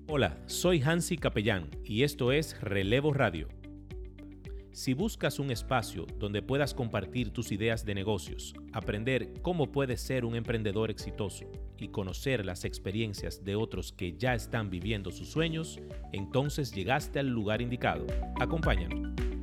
Hola, soy Hansi Capellán y esto es Relevo Radio. Si buscas un espacio donde puedas compartir tus ideas de negocios, aprender cómo puedes ser un emprendedor exitoso y conocer las experiencias de otros que ya están viviendo sus sueños, entonces llegaste al lugar indicado. Acompáñanos.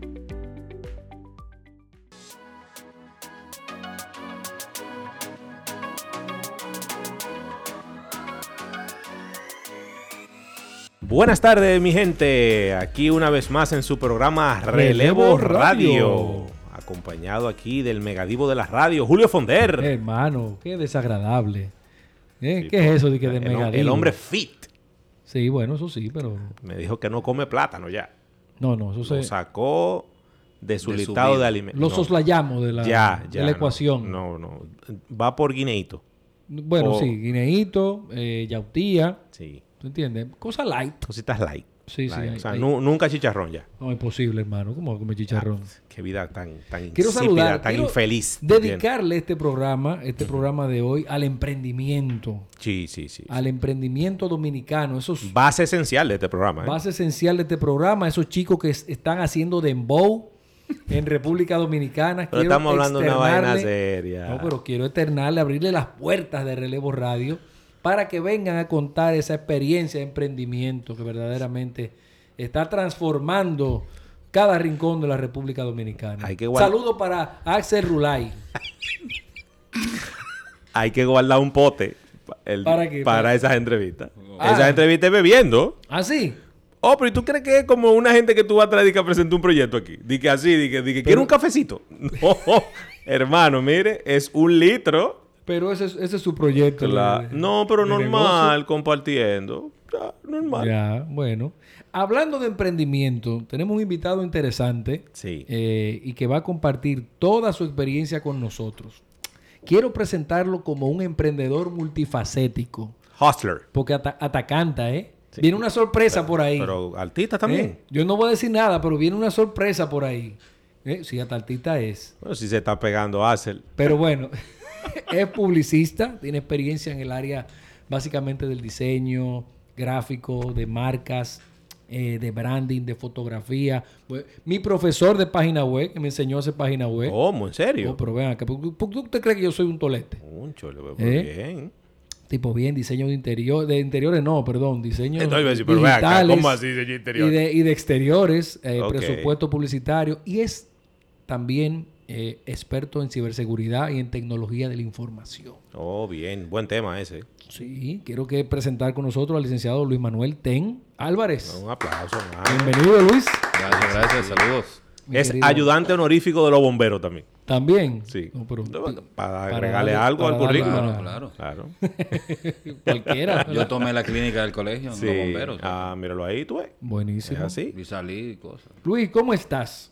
Buenas tardes, mi gente. Aquí una vez más en su programa Relevo Radio. Acompañado aquí del megadivo de la radio, Julio Fonder. Hermano, qué desagradable. Sí, ¿Qué es eso de que de megadivo? El hombre fit. Sí, bueno, eso sí, pero... Me dijo que no come plátano ya. No, eso Lo se... sacó de su listado de alimentos. Lo soslayamos de la ecuación. No. Va por guineíto. Bueno, sí, guineíto, yautía. Sí. ¿Tú entiendes? Cosas light. Cositas light. Sí. O sea, nunca chicharrón ya. No es posible, hermano. ¿Cómo va a comer chicharrón? Qué vida tan Quiero insípida, saludar, tan infeliz. Dedicarle este programa de hoy al emprendimiento. Sí. Al emprendimiento dominicano. Base esencial de este programa. Base esencial de este programa. Esos chicos que están haciendo dembow en República Dominicana. Pero estamos hablando de una vaina seria. No, pero quiero abrirle las puertas de Relevo Radio para que vengan a contar esa experiencia de emprendimiento que verdaderamente está transformando cada rincón de la República Dominicana. Saludos para Axel Rulay. Hay que guardar un pote para esas entrevistas. Esas entrevistas bebiendo. ¿Ah, sí? Oh, pero ¿y tú crees que es como una gente que tú vas a traer y que presentó un proyecto aquí? Dice así, ¿quiere un cafecito? No, hermano, mire, es 1 litro. Pero ese es su proyecto. No, pero normal, negocio. Compartiendo. Ya, normal. Ya, bueno. Hablando de emprendimiento, tenemos un invitado interesante. Sí. Y que va a compartir toda su experiencia con nosotros. Quiero presentarlo como un emprendedor multifacético. Hustler. Porque atacanta, ¿eh? Sí. Viene una sorpresa por ahí. Pero artista también. Yo no voy a decir nada, pero viene una sorpresa por ahí. Sí, hasta artista es. Bueno, si se está pegando Axel. Pero bueno... Es publicista, tiene experiencia en el área básicamente del diseño gráfico, de marcas, de branding, de fotografía. Mi profesor de página web, que me enseñó a hacer página web. ¿Cómo? ¿En serio? Oh, pero vean acá, ¿por qué usted cree que yo soy un tolete? Un chole, bien. Tipo bien, diseño de interiores no, perdón, diseño digitales. Pero vean acá, ¿cómo así diseño interior? Y de exteriores, Okay. Presupuesto publicitario. Y es también... experto en ciberseguridad y en tecnología de la información. Oh, bien. Buen tema ese. Sí, quiero presentar con nosotros al licenciado Luis Manuel Ten Álvarez. Un aplauso. Bienvenido, Luis. Gracias. Saludos. Es ayudante honorífico de los bomberos también. ¿También? Sí. No, pero, para agregarle algo al currículum. Claro. Cualquiera. Yo tomé la clínica del colegio, Sí. los bomberos. Míralo ahí, tú ves. Buenísimo. Es así. Y salí y cosas. Luis, ¿cómo estás?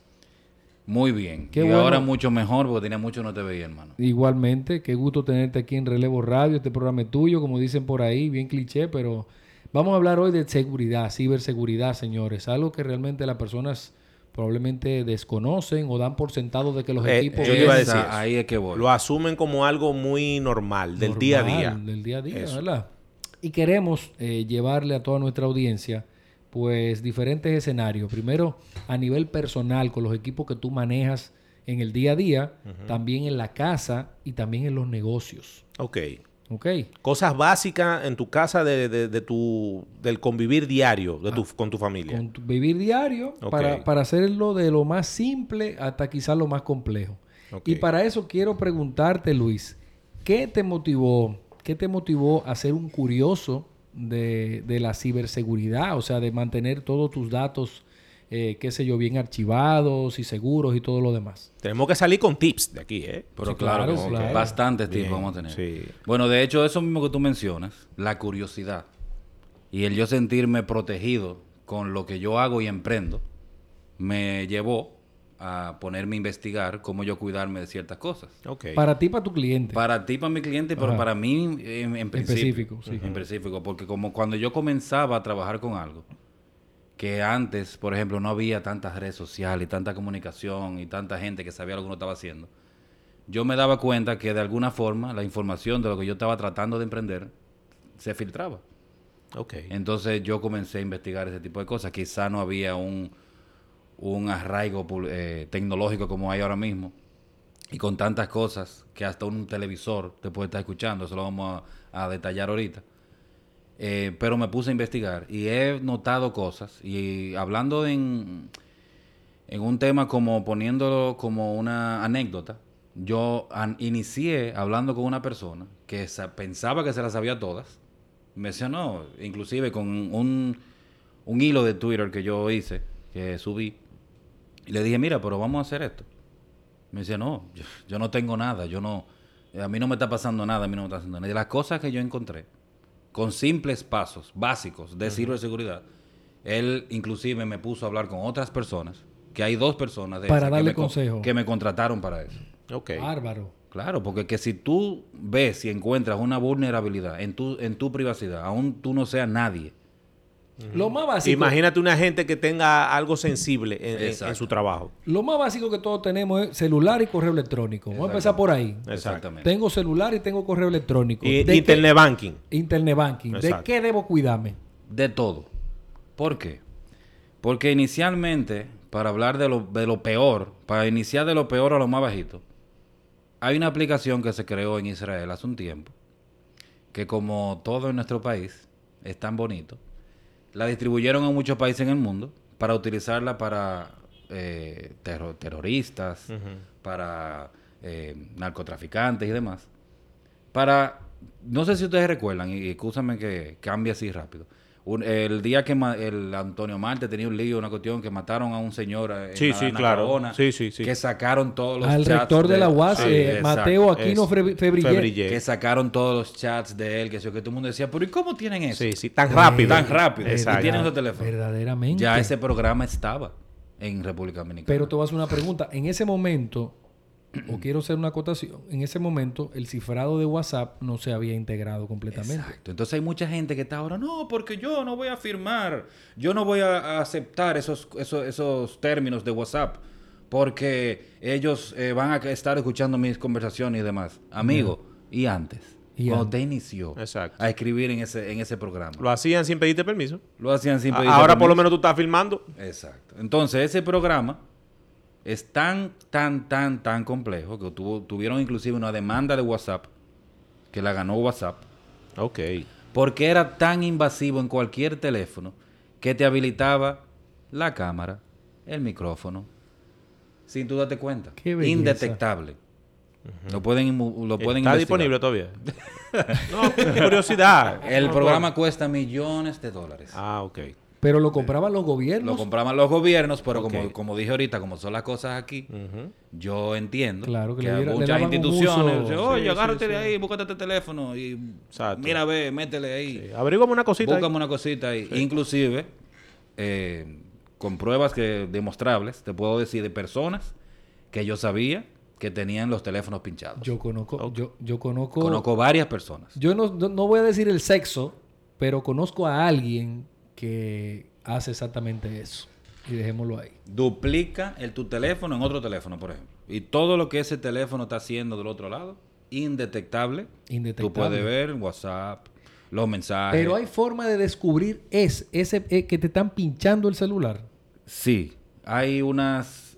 Muy bien. Qué y bueno. ahora mucho mejor porque tenía mucho no te veía, hermano. Igualmente, qué gusto tenerte aquí en Relevo Radio. Este programa es tuyo, como dicen por ahí, bien cliché, pero vamos a hablar hoy de seguridad, ciberseguridad, señores. Algo que realmente las personas probablemente desconocen o dan por sentado de que los equipos... Yo iba a decir ahí es que voy. Lo asumen como algo muy normal, del día a día. Del día a día, Eso. ¿verdad? Y queremos llevarle a toda nuestra audiencia pues diferentes escenarios. Primero, a nivel personal, con los equipos que tú manejas en el día a día, también en la casa y también en los negocios. Ok. Cosas básicas en tu casa del convivir diario con tu familia. Con tu vivir diario, para hacerlo de lo más simple hasta quizás lo más complejo. Y para eso quiero preguntarte, Luis, ¿qué te motivó a ser un curioso de la ciberseguridad? O sea, de mantener todos tus datos, bien archivados y seguros y todo lo demás. Tenemos que salir con tips de aquí, ¿eh? Pero Sí, claro. claro. Bastantes tips vamos a tener. Sí. Bueno, de hecho, eso mismo que tú mencionas, la curiosidad y el yo sentirme protegido con lo que yo hago y emprendo, me llevó a ponerme a investigar cómo yo cuidarme de ciertas cosas. Para ti, para tu cliente. Para ti, para mi cliente, pero para mí en específico. Sí. En específico, porque como cuando yo comenzaba a trabajar con algo, que antes, por ejemplo, no había tantas redes sociales y tanta comunicación y tanta gente que sabía lo que uno estaba haciendo, yo me daba cuenta que de alguna forma la información de lo que yo estaba tratando de emprender se filtraba. Okay. Entonces yo comencé a investigar ese tipo de cosas. Quizá no había un arraigo tecnológico como hay ahora mismo. Y con tantas cosas que hasta un televisor te puede estar escuchando. Eso lo vamos a detallar ahorita. Pero me puse a investigar y he notado cosas. Y hablando en un tema como poniéndolo como una anécdota, yo inicié hablando con una persona que pensaba que se las sabía todas. Me mencionó, inclusive con un hilo de Twitter que yo hice, que subí. Y le dije, mira, pero vamos a hacer esto. Me decía, no, yo no tengo nada. A mí no me está pasando nada, a mí no me está pasando nada. Y de las cosas que yo encontré, con simples pasos básicos de ciberseguridad, él inclusive me puso a hablar con otras personas, que hay 2 personas de para darle consejo que me contrataron para eso. Okay. Bárbaro. Claro, porque que si tú ves y encuentras una vulnerabilidad en tu privacidad, aún tú no seas nadie. Lo más básico. Imagínate una gente que tenga algo sensible en su trabajo. Lo más básico que todos tenemos es celular y correo electrónico. Vamos a empezar por ahí. Exactamente. Tengo celular y tengo correo electrónico. Y Internet Banking. Internet Banking. Exacto. ¿De qué debo cuidarme? De todo. ¿Por qué? Porque inicialmente, para hablar de lo peor, para iniciar de lo peor a lo más bajito, hay una aplicación que se creó en Israel hace un tiempo, que como todo en nuestro país es tan bonito, la distribuyeron a muchos países en el mundo para utilizarla para terroristas, para narcotraficantes y demás. No sé si ustedes recuerdan, y excúsame que cambie así rápido. El día que el Antonio Marte tenía un lío, una cuestión, que mataron a un señor en Claro. Sí. Que sacaron todos los chats. Al rector de la UAS, Mateo Aquino Febrillé. Que sacaron todos los chats de él, que todo el mundo decía, pero ¿y cómo tienen eso? Sí, tan rápido. Tan rápido. Exacto. Y tienen esos teléfonos. Verdaderamente. Ya ese programa estaba en República Dominicana. Pero te voy a hacer una pregunta. En ese momento, o quiero hacer una acotación, en ese momento el cifrado de WhatsApp no se había integrado completamente. Exacto. Entonces hay mucha gente que está ahora, no, porque yo no voy a firmar, yo no voy a aceptar esos términos de WhatsApp, porque ellos van a estar escuchando mis conversaciones y demás. Amigo, ¿y antes? Cuando te inició a escribir en ese programa. Lo hacían sin pedirte permiso. Ahora por lo menos tú estás filmando. Exacto. Entonces ese programa es tan complejo que tuvieron inclusive una demanda de WhatsApp que la ganó WhatsApp. Ok. Porque era tan invasivo en cualquier teléfono que te habilitaba la cámara, el micrófono, sin tú darte cuenta. Qué belleza. Indetectable. Lo pueden ¿Está investigar. disponible todavía? No, curiosidad. El programa cuesta $millones. Ah, ok. Pero lo compraban los gobiernos. Lo compraban los gobiernos, pero como dije ahorita, como son las cosas aquí, yo entiendo que muchas instituciones dicen, oye, agárrate de ahí, sí. búscate este teléfono y mira, métele ahí. Sí. Averígame una cosita. Búscame una cosita ahí. Sí. Inclusive, con pruebas demostrables, te puedo decir de personas que yo sabía que tenían los teléfonos pinchados. Yo conozco... Conozco varias personas. Yo no voy a decir el sexo, pero conozco a alguien que hace exactamente eso. Y dejémoslo ahí. Duplica tu teléfono en otro teléfono, por ejemplo. Y todo lo que ese teléfono está haciendo del otro lado, indetectable. Tú puedes ver WhatsApp, los mensajes. Pero hay forma de descubrir ese que te están pinchando el celular. Sí. Hay unas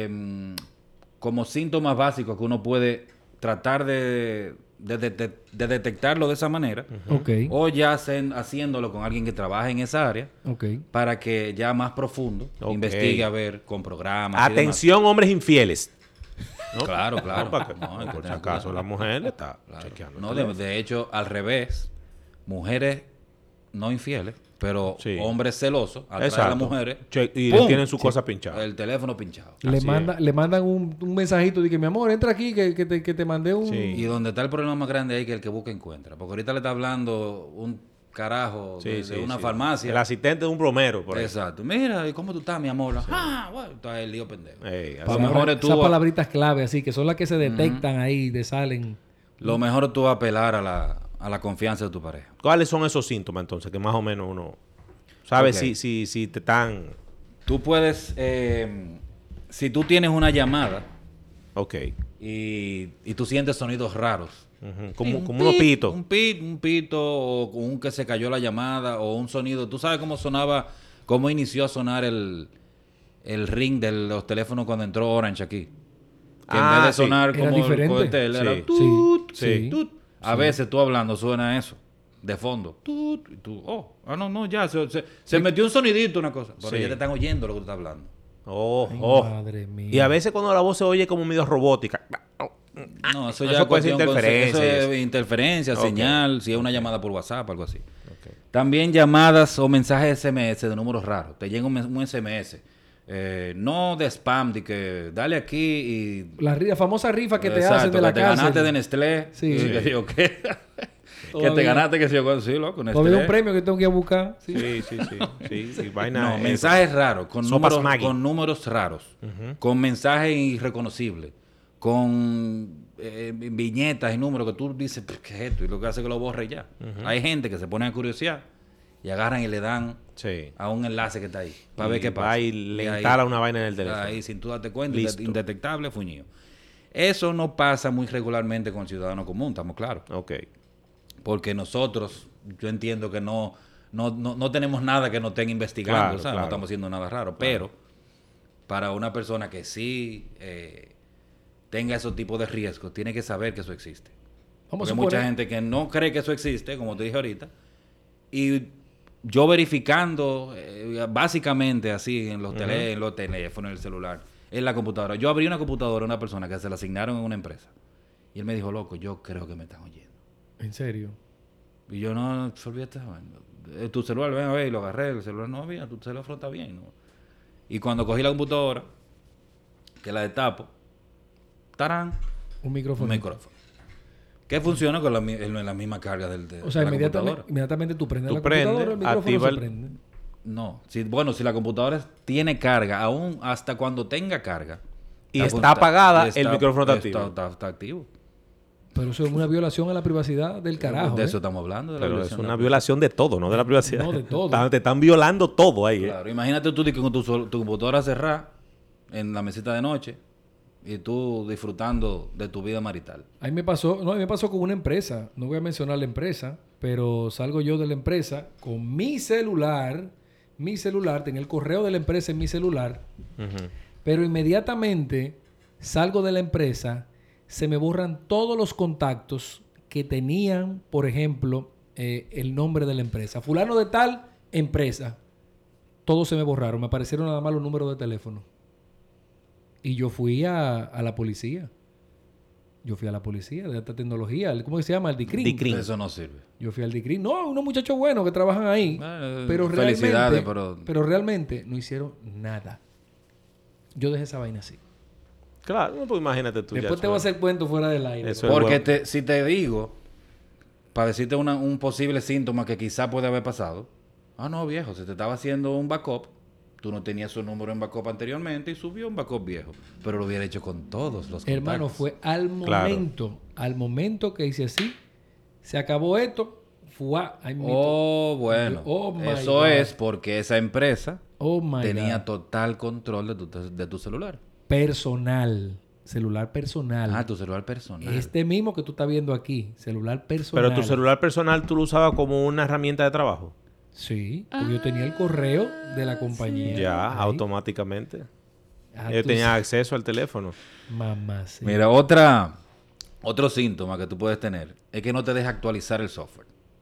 como síntomas básicos que uno puede tratar de detectarlo de esa manera. Okay. O ya haciéndolo con alguien que trabaja en esa área. Okay. Para que ya más profundo investigue a ver con programas. Atención, hombres infieles. ¿No? Claro. No, por si acaso la mujer le está chequeando. No, de hecho, al revés. Mujeres no infieles, pero hombres celosos atraen a las mujeres. Y tienen su cosa pinchada. El teléfono pinchado. Le mandan un mensajito de que, mi amor, entra aquí que te mandé un... Sí. Y donde está el problema más grande ahí que el que busca encuentra. Porque ahorita le está hablando un carajo de una farmacia. El asistente de un bromero, por ahí. Exacto. Mira, ¿y cómo tú estás, mi amor? Bueno, está el lío pendejo. Lo mejor es tú... Esas palabritas clave así, que son las que se detectan ahí, te salen. Lo mejor es tú apelar a la confianza de tu pareja. ¿Cuáles son esos síntomas, entonces? Que más o menos uno sabe si te están... Tú puedes... si tú tienes una llamada... Ok. Y tú sientes sonidos raros Como unos pitos. Un pito, o un que se cayó la llamada, o un sonido. ¿Tú sabes cómo sonaba, cómo inició a sonar el ring de los teléfonos cuando entró Orange aquí? Que en vez de sonar era como diferente. el cohetel, era tut, tut. A veces tú hablando suena eso, de fondo. Tut, y tú, ya, se metió un sonidito, una cosa. Pero ya te están oyendo lo que tú estás hablando. Madre mía. Y a veces cuando la voz se oye como medio robótica. No, eso ya puede ser interferencia. Eso es interferencia, señal, si es una llamada por WhatsApp, algo así. También llamadas o mensajes SMS de números raros. Te llega un SMS. No de spam, de que dale aquí y... La famosa rifa que te hacen de la cárcel. Que te ganaste de Nestlé. Sí. Que digo, ¿qué? Que te ganaste, que se yo sí, loco, Nestlé. Todavía un premio que tengo que ir a buscar. Sí. Y vaina, no, mensajes raros, con números raros. Con mensajes irreconocibles. Con viñetas y números que tú dices, ¿qué es esto? Y lo que hace es que lo borre ya. Hay gente que se pone a curiosear y agarran y le dan a un enlace que está ahí para ver qué pasa. Y le instala una vaina en el teléfono. Ahí, sin tú darte cuenta, indetectable, fuñido. Eso no pasa muy regularmente con el ciudadano común, estamos claros. Porque nosotros, yo entiendo que no tenemos nada que nos estén investigando, no estamos haciendo nada raro. Pero para una persona que sí tenga esos tipos de riesgos, tiene que saber que eso existe. Porque hay mucha gente que no cree que eso existe, como te dije ahorita, y yo verificando básicamente así en los teléfonos, en el celular, en la computadora. Yo abrí una computadora a una persona que se la asignaron en una empresa. Y él me dijo, loco, yo creo que me están oyendo. ¿En serio? Y yo, no, olvídate. Tu celular, ven a ver, y lo agarré. El celular no había, tu teléfono está bien. ¿No? Y cuando cogí la computadora, que la destapo, ¡tarán! Un micrófono. Que funciona con la misma carga de la computadora. Inmediatamente tú prendes la computadora, el micrófono se prende. No. Si la computadora tiene carga, aún hasta cuando tenga carga. Y está apagada, el micrófono está activo. Está activo. Pero eso es una violación a la privacidad del carajo. De eso estamos hablando. Pero es una violación de todo, no de la privacidad. No, de todo. Te están violando todo ahí. Claro, imagínate tú con tu computadora cerrada en la mesita de noche y tú disfrutando de tu vida marital. A mí me pasó con una empresa. No voy a mencionar la empresa, pero salgo yo de la empresa con mi celular. Tenía el correo de la empresa en mi celular. Pero inmediatamente salgo de la empresa, se me borran todos los contactos que tenían, por ejemplo, el nombre de la empresa. Fulano de tal empresa. Todos se me borraron. Me aparecieron nada más los números de teléfono. Y yo fui a la policía. De alta tecnología. ¿Cómo se llama? El DICRIN. Eso no sirve. Yo fui al DICRIN. No, unos muchachos buenos que trabajan ahí. Pero felicidades, pero realmente no hicieron nada. Yo dejé esa vaina así. Claro, pues imagínate tú. Después te voy a hacer cuento fuera del aire. Porque si te digo, para decirte un posible síntoma que quizá puede haber pasado. No, viejo, se te estaba haciendo un backup. Tú no tenías su número en backup anteriormente y subió un backup viejo. Pero lo hubiera hecho con todos los contactos. Hermano, fue al momento que hice así, se acabó esto, bueno. Eso es porque esa empresa tenía total control de tu celular. Celular personal. Tu celular personal. Este mismo que tú estás viendo aquí, celular personal. Pero tu celular personal tú lo usabas como una herramienta de trabajo. Sí, porque yo tenía el correo de la compañía. Sí. Ya, ahí. Automáticamente. Yo tenía acceso al teléfono. Mamá, sí. Mira, otro síntoma que tú puedes tener es que no te deja actualizar el software.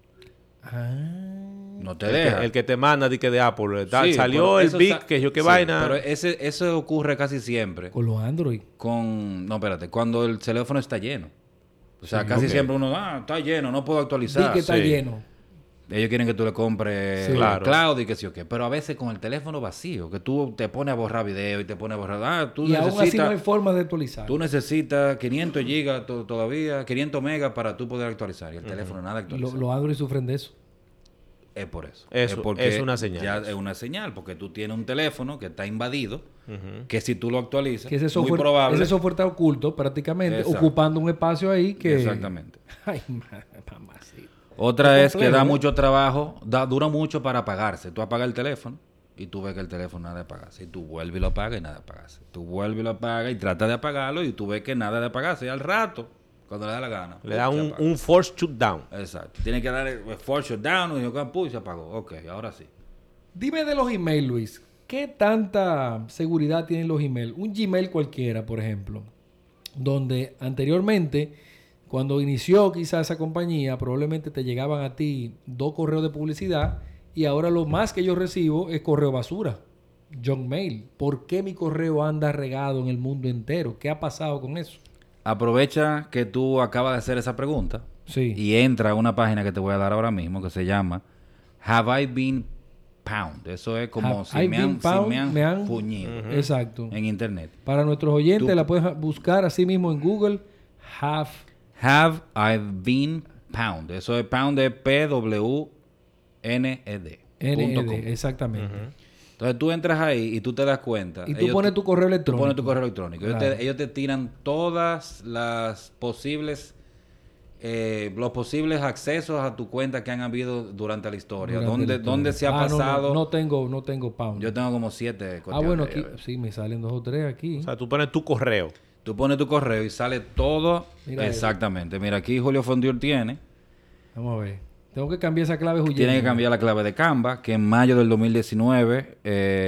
No te deja. El que te manda de Apple. Salió el Big, que yo qué vaina. Pero eso ocurre casi siempre. Con los Android. No, espérate. Cuando el teléfono está lleno. O sea, casi siempre uno, está lleno, no puedo actualizar. Di que está lleno. Ellos quieren que tú le compres cloud y que sí o qué. Pero a veces con el teléfono vacío, que tú te pones a borrar video y te pones a borrar... y aún así no hay forma de actualizar. Tú necesitas 500 gigas todavía, 500 megas para tú poder actualizar. Y el teléfono nada actualiza. Los Android sufren de eso. Es por eso. Eso porque es una señal. Ya es una señal, porque tú tienes un teléfono que está invadido, que si tú lo actualizas, que ese software, muy probable... Ese software está oculto prácticamente, ocupando un espacio ahí que... Exactamente. Ay, mamacita. Otra es que da mucho trabajo, dura mucho para apagarse. Tú apagas el teléfono y tú ves que el teléfono nada de apagarse. Y tú vuelves y lo apagas y nada de apagarse. Tú vuelves y lo apagas y tratas de apagarlo y tú ves que nada de apagarse. Y al rato, Cuando le da la gana. Le da un force shutdown. Exacto. Tiene que dar el force shutdown y se apagó. Ok, ahora sí. Dime de los emails, Luis. ¿Qué tanta seguridad tienen los emails? Un Gmail cualquiera, por ejemplo, donde anteriormente, cuando inició quizás esa compañía, probablemente te llegaban a ti 2 correos de publicidad y ahora lo más que yo recibo es correo basura, junk mail. ¿Por qué mi correo anda regado en el mundo entero? ¿Qué ha pasado con eso? Aprovecha que tú acabas de hacer esa pregunta y entra a una página que te voy a dar ahora mismo que se llama Have I Been Pound. Eso es como si me han puñido. Exacto. En internet. Para nuestros oyentes la puedes buscar así mismo en Google. Have I Been Pound. Eso es pound de PWNED. NED, exactamente. Entonces tú entras ahí y tú te das cuenta. Y tú pones tu correo electrónico. Tú pones tu correo electrónico. Claro. Ellos te tiran todas las posibles... los posibles accesos a tu cuenta que han habido durante la historia. ¿Dónde se ha pasado? No tengo Pound. Yo tengo como 7. Bueno, aquí sí me salen 2 o 3 aquí. O sea, tú pones tu correo. Tú pones tu correo y sale todo. Mira exactamente. Mira, aquí Julio Fondiur tiene. Vamos a ver. Tengo que cambiar esa clave, Julio. Tiene que cambiar la clave de Canva, que en mayo del 2019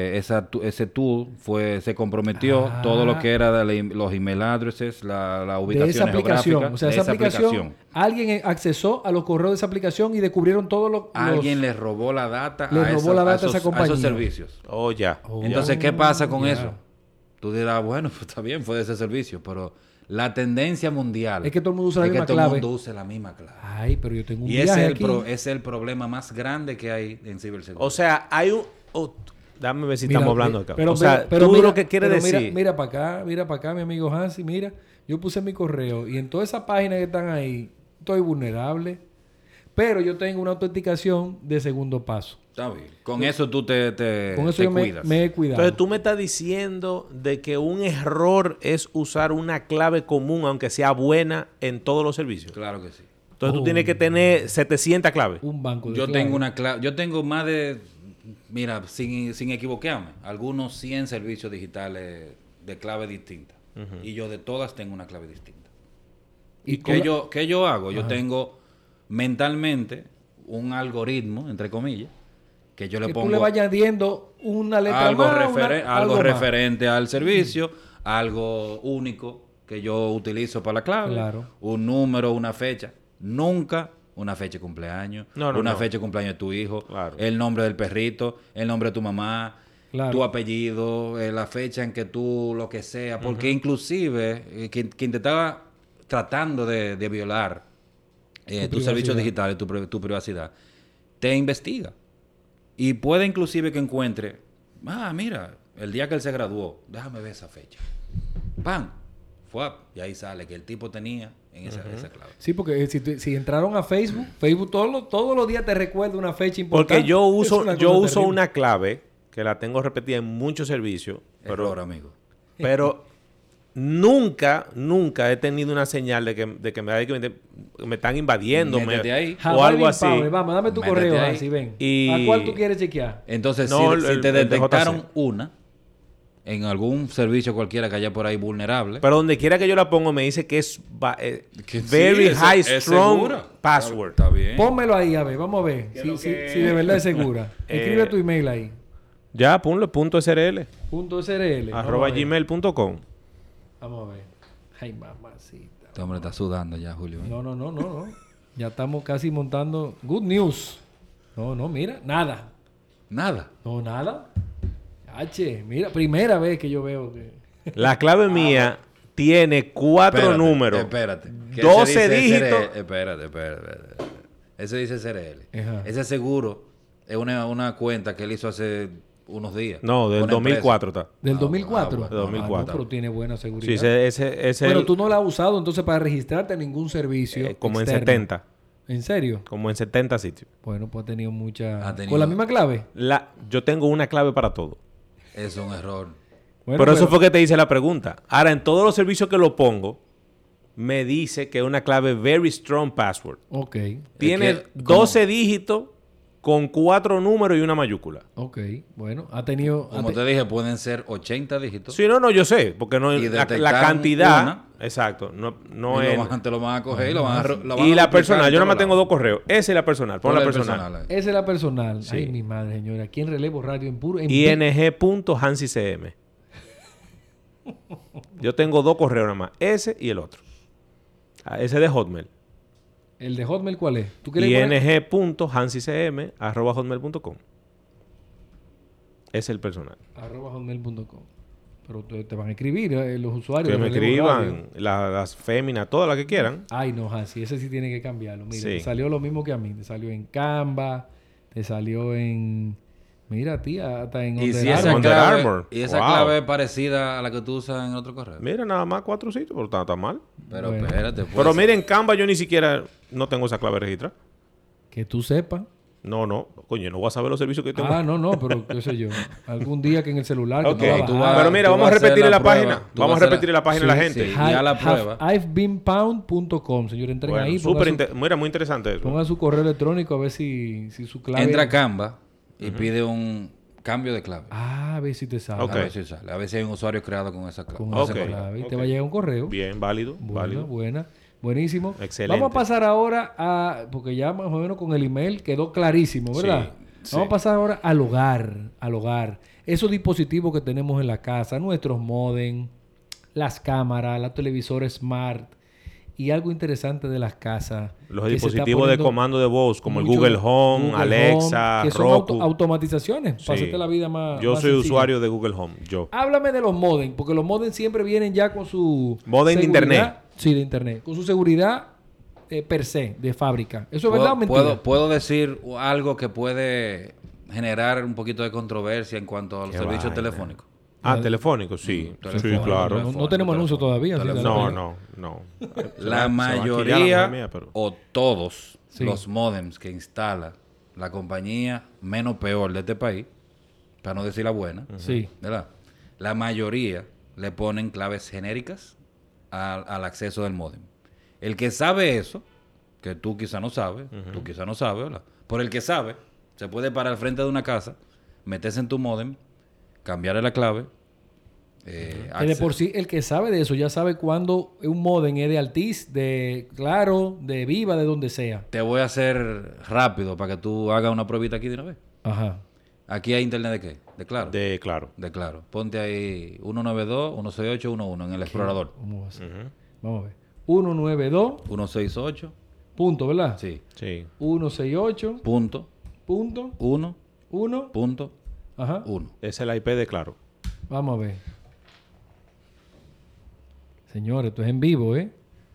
ese tool se comprometió todo lo que era los email addresses, la ubicación de esa aplicación. geográfica. O sea, esa aplicación, alguien accesó a los correos de esa aplicación y descubrieron todos los... Alguien le robó la data a esa compañía. A esos servicios. Entonces, ¿qué pasa con eso? Tú dirás, bueno, pues está bien, fue de ese servicio, pero... La tendencia mundial es que todo el mundo usa la misma clave. Es que todo el mundo use la misma clave. Ay, pero yo tengo un viaje aquí. Ese es el problema más grande que hay en ciberseguridad. O sea, hay un... dame ver si estamos hablando acá. Pero tú lo que quieres decir... Mira para acá, mi amigo Hansi. Mira, yo puse mi correo y en toda esa página que están ahí, estoy vulnerable. Pero yo tengo una autenticación de segundo paso. Está bien. Con eso tú te cuidas. Me he cuidado. Entonces tú me estás diciendo de que un error es usar una clave común, aunque sea buena, en todos los servicios. Claro que sí. Entonces tú tienes que tener 700 claves. Un banco de claves. Tengo una clave. Yo tengo más de... Mira, sin equivocarme, algunos 100 servicios digitales de clave distinta. Y yo de todas tengo una clave distinta. ¿Y qué yo hago? Yo tengo mentalmente un algoritmo, entre comillas, que yo le pongo... tú le vayas añadiendo una letra algo referente al servicio, algo único que yo utilizo para la clave, un número, una fecha. Nunca una fecha de cumpleaños, fecha de cumpleaños de tu hijo, el nombre del perrito, el nombre de tu mamá, tu apellido, la fecha en que tú, lo que sea. Porque inclusive, quien te estaba tratando de violar tus servicios digitales, tu privacidad, te investiga. Y puede inclusive que encuentre, mira, el día que él se graduó, déjame ver esa fecha. ¡Pam! Y ahí sale que el tipo tenía en esa clave. Sí, porque si entraron a Facebook todos los días te recuerda una fecha importante. Porque yo uso una clave que la tengo repetida en muchos servicios. Error, amigo. Pero nunca he tenido una señal de que me están invadiendo o algo así. Vamos, dame tu correo así, ven. ¿A cuál tú quieres chequear? Entonces, si te detectaron una en algún servicio cualquiera que haya por ahí vulnerable. Pero donde quiera que yo la pongo me dice que es very high strong password. Está bien. Pónmelo ahí, a ver, vamos a ver si de verdad es segura. Escribe tu email ahí. Ya, ponlo, .srl. .srl. @gmail.com. Vamos a ver. Ay, mamacita. Este hombre está sudando ya, Julio. No. Ya estamos casi montando. Good news. No, mira. Nada. ¿Nada? No, nada. Mira, primera vez que yo veo que... La clave mía tiene 4 números. Espérate. 12 dígitos. Espérate. Ese dice CRL. Ese seguro es una cuenta que él hizo hace unos días. No, del 2004 está. ¿Del 2004? Del 2004. Pero tiene buena seguridad. Sí, ese pero tú no la has usado entonces para registrarte en ningún servicio como externo. En 70. ¿En serio? Como en 70 sitios. Bueno, pues ha tenido mucha... ¿Con la misma clave? Yo tengo una clave para todo. Es un error. Pero eso fue que te hice la pregunta. Ahora, en todos los servicios que lo pongo, me dice que es una clave very strong password. Ok. Tiene 12 dígitos con 4 números y una mayúscula. Ok, bueno, ha tenido... Como te dije, pueden ser 80 dígitos. Sí, no, yo sé, porque no la cantidad... exacto, no es... Te lo van a coger y lo van a... Y la personal, yo nada más tengo 2 correos. Esa es la personal, pon la personal. Esa es la personal. Sí. Ay, mi madre, señora. Aquí en Relevo Radio en puro... ing.hansicm. Yo tengo 2 correos nada más, ese y el otro. Ese de Hotmail. ¿El de Hotmail cuál es? ¿Tú quieres ing.hansicm@hotmail.com. Es el personal. @hotmail.com. Pero te van a escribir los usuarios. Que me escriban, las féminas, todas las que quieran. Ay, no, Hansi, ese sí tiene que cambiarlo. Mira, Sí. te salió lo mismo que a mí. Te salió en Canva, te salió en... Mira, tía, hasta en y Under si Armour. esa Armour. clave es parecida a la que tú usas en otro correo. Mira, nada más 4 sitios, pero está mal. Pero Bueno. espérate. Pero miren, en Canva yo ni siquiera no tengo esa clave registrada. Que tú sepas. No. Coño, no voy a saber los servicios que tengo. No, pero qué sé yo. Algún día que en el celular... Ok. Que tú vas- Pero mira, tú vamos a vas a hacer repetir la la prueba. página. Tú Vamos vas a a repetir la página a la Sí, gente. sí. ya la prueba. I'vebeenpound.com. Señor, entren Bueno, ahí. mira, muy interesante eso. Ponga su correo electrónico a ver si su clave... Entra a Canva y pide un cambio de clave. A ver si te sale. Ok. A ver si sale. A ver si hay un usuario creado con esa clave. Con Ok. esa clave. Y te Ok. va a llegar un correo. Bien, válido. Buena. Buenísimo. Excelente. Vamos a pasar ahora a... Porque ya más o menos con el email quedó clarísimo, ¿verdad? Sí. Vamos a pasar ahora al hogar. Esos dispositivos que tenemos en la casa, nuestros modem, las cámaras, los televisores smart y algo interesante de las casas. Los que se está dispositivos de poniendo comando de voz, como el mucho Google Home, Google Alexa, Home, que son Roku. automatizaciones para Sí. hacerte la vida más Yo más soy sencilla. usuario de Google Home. Yo. Háblame de los modem, porque los modem siempre vienen ya con su... Modem de seguridad. internet. Sí, de internet. Con su seguridad per se, de fábrica. ¿Eso es verdad o mentira? Puedo decir algo que puede generar un poquito de controversia en cuanto a los Qué servicios vaina. telefónicos. telefónico, sí. Teléfono, Sí, claro. No tenemos anuncio todavía. ¿sí? No. La mayoría o todos los módems que instala la compañía menos peor de este país, para no decir la buena, Sí. ¿verdad? La mayoría le ponen claves genéricas al acceso del módem. El que sabe eso, que tú quizá no sabes, ¿verdad? Por el que sabe, se puede parar al frente de una casa, meterse en tu módem, cambiarle la clave. Que de por sí, el que sabe de eso ya sabe cuándo un modem es de Altiz, de Claro, de Viva, de donde sea. Te voy a hacer rápido para que tú hagas una pruebita aquí de una vez. Ajá. Aquí hay internet de qué? De Claro. De Claro. De Claro. Ponte ahí 192, 168, 11 en el explorador. Vamos a hacer. Vamos a ver. 192, 168, punto, ¿verdad? sí. 168, Punto, punto, 1, 1, punto, ajá. 1. Es el IP de Claro. Vamos a ver. Señores, esto es en vivo, ¿eh?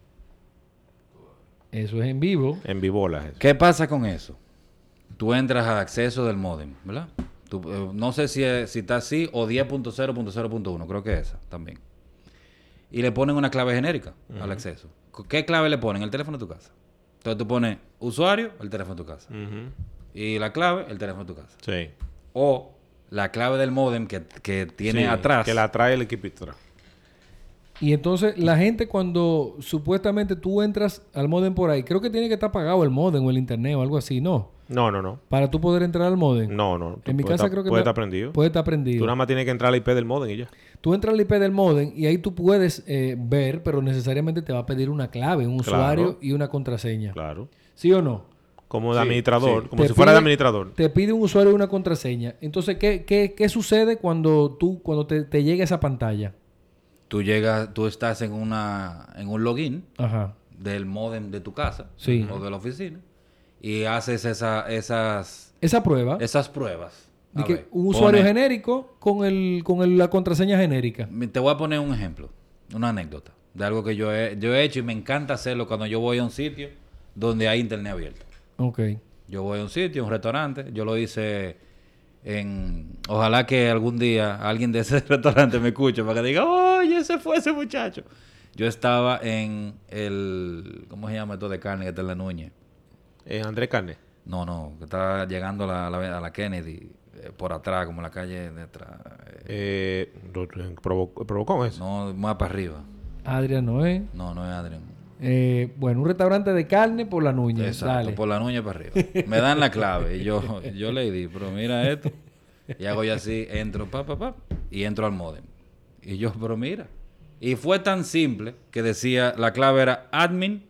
Eso es en vivo. En Vivola. ¿Qué pasa con eso? Tú entras al acceso del módem, ¿verdad? No sé si está así o 10.0.0.1, creo que esa también. Y le ponen una clave genérica al acceso. ¿Qué clave le ponen? El teléfono de tu casa. Entonces tú pones usuario, el teléfono de tu casa. Y la clave, el teléfono de tu casa. Sí. O la clave del módem que tiene Sí, atrás. que la trae el equipito atrás. Y entonces la gente cuando supuestamente tú entras al modem por ahí, creo que tiene que estar pagado el modem o el internet o algo así, ¿no? No. Para tú poder entrar al modem. No. En mi casa creo que puede estar prendido. Puede estar prendido. Tú nada más tienes que entrar al IP del modem y ya. Tú entras al IP del modem y ahí tú puedes ver, pero necesariamente te va a pedir una clave, un usuario y una contraseña. Claro. ¿Sí o no? Como de Sí, administrador. sí. Como Te si fuera de pide- administrador. Te pide un usuario y una contraseña. Entonces, ¿qué sucede cuando te llega esa pantalla? Tú estás en un login Ajá. del módem de tu casa Sí. o de la oficina y haces esas Esa prueba pruebas. de A que ver, un usuario pone- genérico con la contraseña genérica. Te voy a poner un ejemplo, una anécdota de algo que yo he hecho y me encanta hacerlo cuando yo voy a un sitio donde hay internet abierto. Ok. Yo voy a un sitio, un restaurante, yo lo hice ojalá que algún día alguien de ese restaurante me escuche para que diga, oye, ese fue ese muchacho. Yo estaba en ¿cómo se llama esto de carne que está en la Núñez? Andrés Carne. No, que está llegando a la Kennedy, por atrás, como la calle de atrás. Provocó eso. No, más para arriba. Adrián Noé. No es Adrián. Bueno, un restaurante de carne por la Nuñez. Exacto, dale. por la Nuñez para arriba. Me dan la clave y yo le di, pero mira esto. Y hago ya así, entro, y entro al modem. Y yo, pero mira. Y fue tan simple que decía, la clave era admin.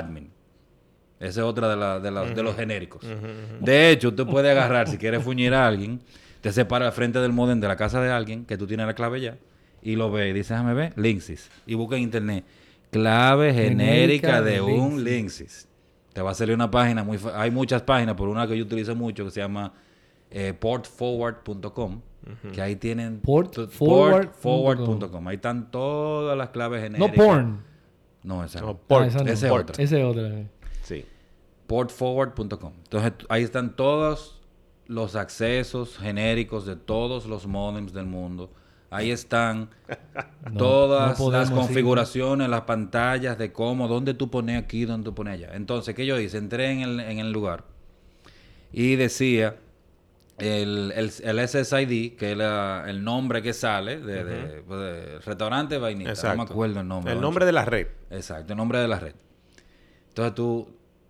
Esa es otra de los genéricos. De hecho, usted puede agarrar, si quiere fuñir a alguien, te separa al frente del modem de la casa de alguien, que tú tienes la clave ya, y lo ve y dice, déjame ver, Linksys. Y busca en internet, clave genérica de un Linksys. Te va a salir una página, hay muchas páginas, pero una que yo utilizo mucho que se llama portforward.com, que ahí tienen portforward.com. Ahí están todas las claves genéricas. No porn. No, esa no. Esa es otra. Esa es otra. Sí. Portforward.com. Entonces, ahí están todos los accesos genéricos de todos los modems del mundo. Ahí están todas las configuraciones, las pantallas de cómo, dónde tú pones aquí, dónde tú pones allá. Entonces, ¿qué yo hice? Entré en el lugar y decía el SSID, que es el nombre que sale de restaurante Vainita. Exacto. No me acuerdo el nombre. El nombre de la red. Exacto, el nombre de la red. Entonces tú,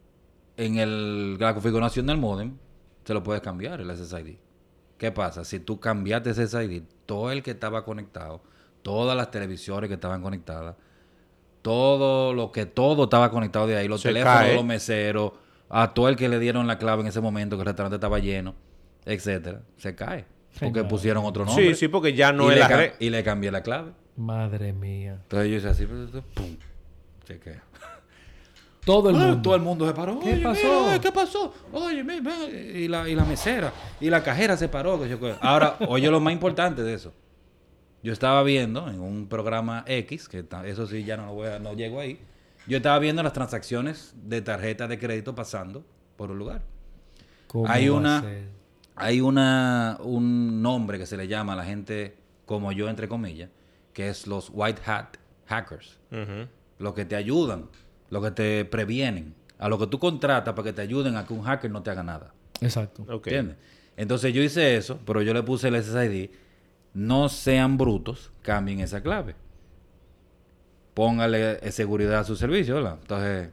en la configuración del modem, se lo puedes cambiar, el SSID. ¿Qué pasa? Si tú cambiaste ese SSID, todo el que estaba conectado, todas las televisiones que estaban conectadas, todo estaba conectado de ahí, los teléfonos, los meseros, a todo el que le dieron la clave en ese momento, que el restaurante estaba lleno, etcétera, se cae. Porque pusieron otro nombre. Sí, porque ya no es la red. Y le cambié la clave. Madre mía. Entonces yo hice así, pum, chequea. Todo el mundo. Todo el mundo se paró. ¿Qué pasó? Mira, ¿qué pasó? Oye, y la mesera. Y la cajera se paró. Ahora, oye, lo más importante de eso. Yo estaba viendo en un programa X, que eso sí ya no llego ahí. Yo estaba viendo las transacciones de tarjeta de crédito pasando por un lugar. Hay un nombre que se le llama a la gente como yo, entre comillas, que es los white hat hackers. Los que te ayudan, los que te previenen, a lo que tú contratas para que te ayuden a que un hacker no te haga nada. Exacto. Okay. ¿Entiendes? Entonces yo hice eso, pero yo le puse el SSID. No sean brutos, cambien esa clave. Póngale seguridad a su servicio, ¿verdad? Entonces,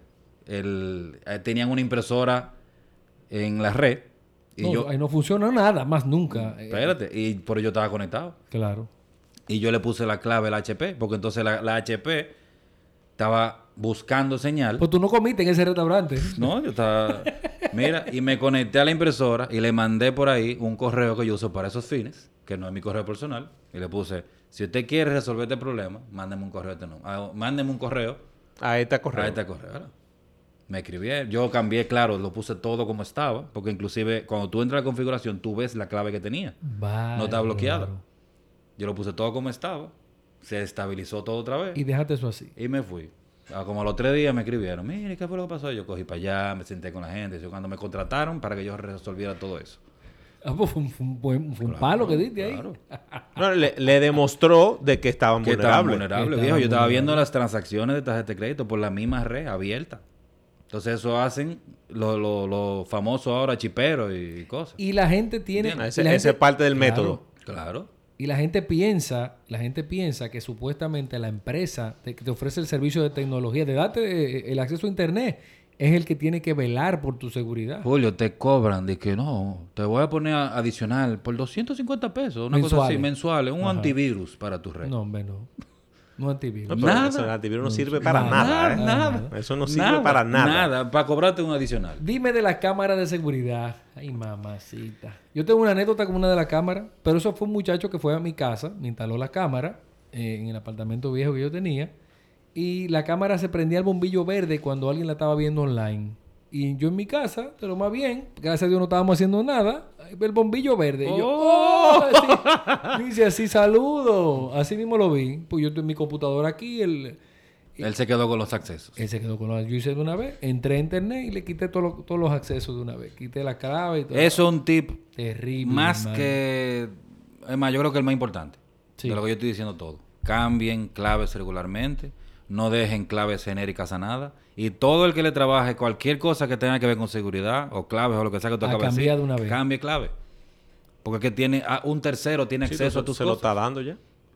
tenían una impresora en la red. Y ahí no funciona nada, más nunca. Espérate, pero yo estaba conectado. Claro. Y yo le puse la clave al HP, porque entonces la HP estaba buscando señal. Pues tú no comiste en ese restaurante. No, yo estaba... Mira, y me conecté a la impresora y le mandé por ahí un correo que yo uso para esos fines, que no es mi correo personal, y le puse, si usted quiere resolver este problema, mándeme un correo mándeme un correo a este correo. ¿Verdad? Me escribí, yo cambié, claro, lo puse todo como estaba, porque inclusive cuando tú entras a la configuración, tú ves la clave que tenía. No está bloqueada. Yo lo puse todo como estaba, se estabilizó todo otra vez. Y dejaste eso así. Y me fui. Como a los 3 días me escribieron, mire, ¿qué fue lo que pasó? Yo cogí para allá, me senté con la gente. Cuando me contrataron para que yo resolviera todo eso. Pues fue un palo que diste ahí. No, le demostró de que estaban vulnerables. Viejo. Yo estaba viendo las transacciones de tarjeta de crédito por la misma red abierta. Entonces eso hacen los famosos ahora chiperos y cosas. Y la gente tiene... Esa es parte del método. Claro. Y la gente piensa que supuestamente la empresa que te ofrece el servicio de tecnología, de darte el acceso a internet, es el que tiene que velar por tu seguridad. Julio, te cobran de que no, te voy a poner adicional por 250 pesos, una cosa así, mensuales, un antivirus para tu red. No, hombre, no. No antivirus. Nada. El antivirus no sirve para nada. Nada. Eso no sirve para nada. Nada, para cobrarte un adicional. Dime de las cámaras de seguridad. Ay, mamacita. Yo tengo una anécdota con una de las cámaras, pero eso fue un muchacho que fue a mi casa, me instaló la cámara en el apartamento viejo que yo tenía, y la cámara se prendía el bombillo verde cuando alguien la estaba viendo online. Y yo en mi casa, de lo más bien, gracias a Dios no estábamos haciendo nada, el bombillo verde. Y yo hice así, saludo. Así mismo lo vi. Pues yo estoy en mi computadora aquí. Él se quedó con los accesos. Él se quedó con los accesos. Yo hice de una vez. Entré a internet y le quité todos los accesos de una vez. Quité la clave y todo. Eso es un tip terrible. Más que... Es más, yo creo que el más importante. Sí. De lo que yo estoy diciendo todo. Cambien claves regularmente. No dejen claves genéricas a nada. Y todo el que le trabaje cualquier cosa que tenga que ver con seguridad o claves o lo que sea que tú acabas de decir, de una vez. Cambie clave. Porque es que tiene un tercero tiene acceso a tus cosas. ¿Se lo está dando ya?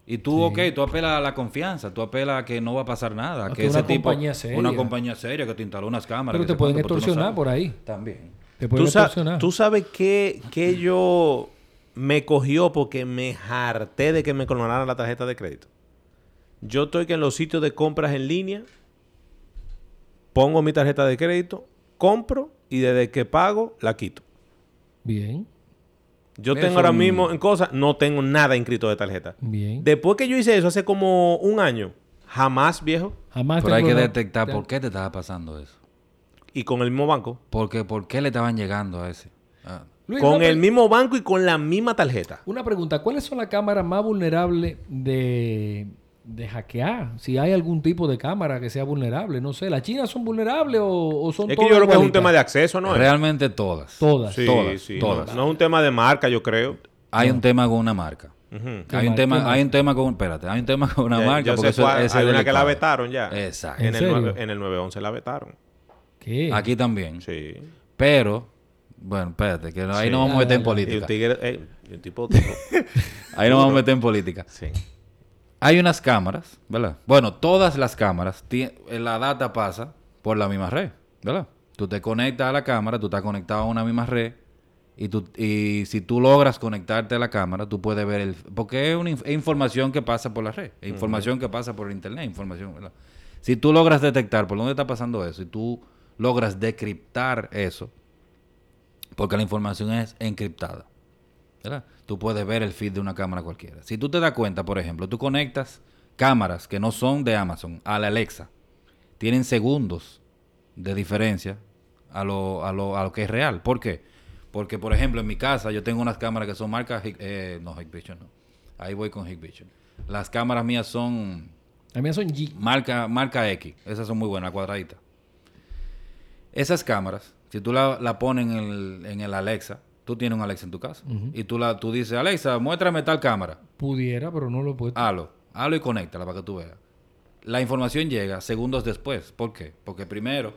Y tú, tú apelas a la confianza, tú apelas a que no va a pasar nada. Que ese tipo, una compañía seria que te instaló unas cámaras. Pero te pueden extorsionar por ahí. También. Te pueden extorsionar. ¿Tú sabes que yo me cogió porque me harté de que me clonaran la tarjeta de crédito? Yo estoy que en los sitios de compras en línea pongo mi tarjeta de crédito, compro y desde que pago la quito. Bien. Yo tengo ahora mismo en cosas, no tengo nada inscrito de tarjeta. Bien. Después que yo hice eso hace como un año, jamás, viejo. Jamás. Pero hay que detectar por qué te estaba pasando eso. Y con el mismo banco. Porque ¿por qué le estaban llegando a ese? Luis, con el mismo banco y con la misma tarjeta. Una pregunta, ¿cuáles son las cámaras más vulnerables de hackear? Si hay algún tipo de cámara que sea vulnerable, no sé. ¿Las chinas son vulnerables o son todas? Es que yo creo que es un tema de acceso, ¿no? Realmente todas. Todas. Sí, todas. No es un tema de marca, yo creo. Hay un tema con una marca. Hay un tema con una marca. Porque hay una que la vetaron ya. Exacto. En el 911 la vetaron. ¿Qué? Aquí también. Sí. Pero, bueno, espérate, que ahí no vamos a meter en política. Ahí no vamos a meter en política. Sí. Hay unas cámaras, ¿verdad? Bueno, todas las cámaras, la data pasa por la misma red, ¿verdad? Tú te conectas a la cámara, tú estás conectado a una misma red y si tú logras conectarte a la cámara, tú puedes ver porque es información que pasa por la red, es información que pasa por internet, información, ¿verdad? Si tú logras detectar por dónde está pasando eso y tú logras decriptar eso, porque la información es encriptada, ¿verdad? Tú puedes ver el feed de una cámara cualquiera. Si tú te das cuenta, por ejemplo, tú conectas cámaras que no son de Amazon a la Alexa. Tienen segundos de diferencia a lo que es real. ¿Por qué? Porque, por ejemplo, en mi casa yo tengo unas cámaras que son marca... Hikvision no. Ahí voy con Hikvision. Las cámaras mías son... Las mías son G. Marca X. Esas son muy buenas, cuadraditas. Esas cámaras, si tú la pones en el Alexa... Tú tienes un Alexa en tu casa. Y tú dices, Alexa, muéstrame tal cámara. Pudiera, pero no lo he puesto. Hazlo y conéctala para que tú veas. La información llega segundos después. ¿Por qué? Porque primero,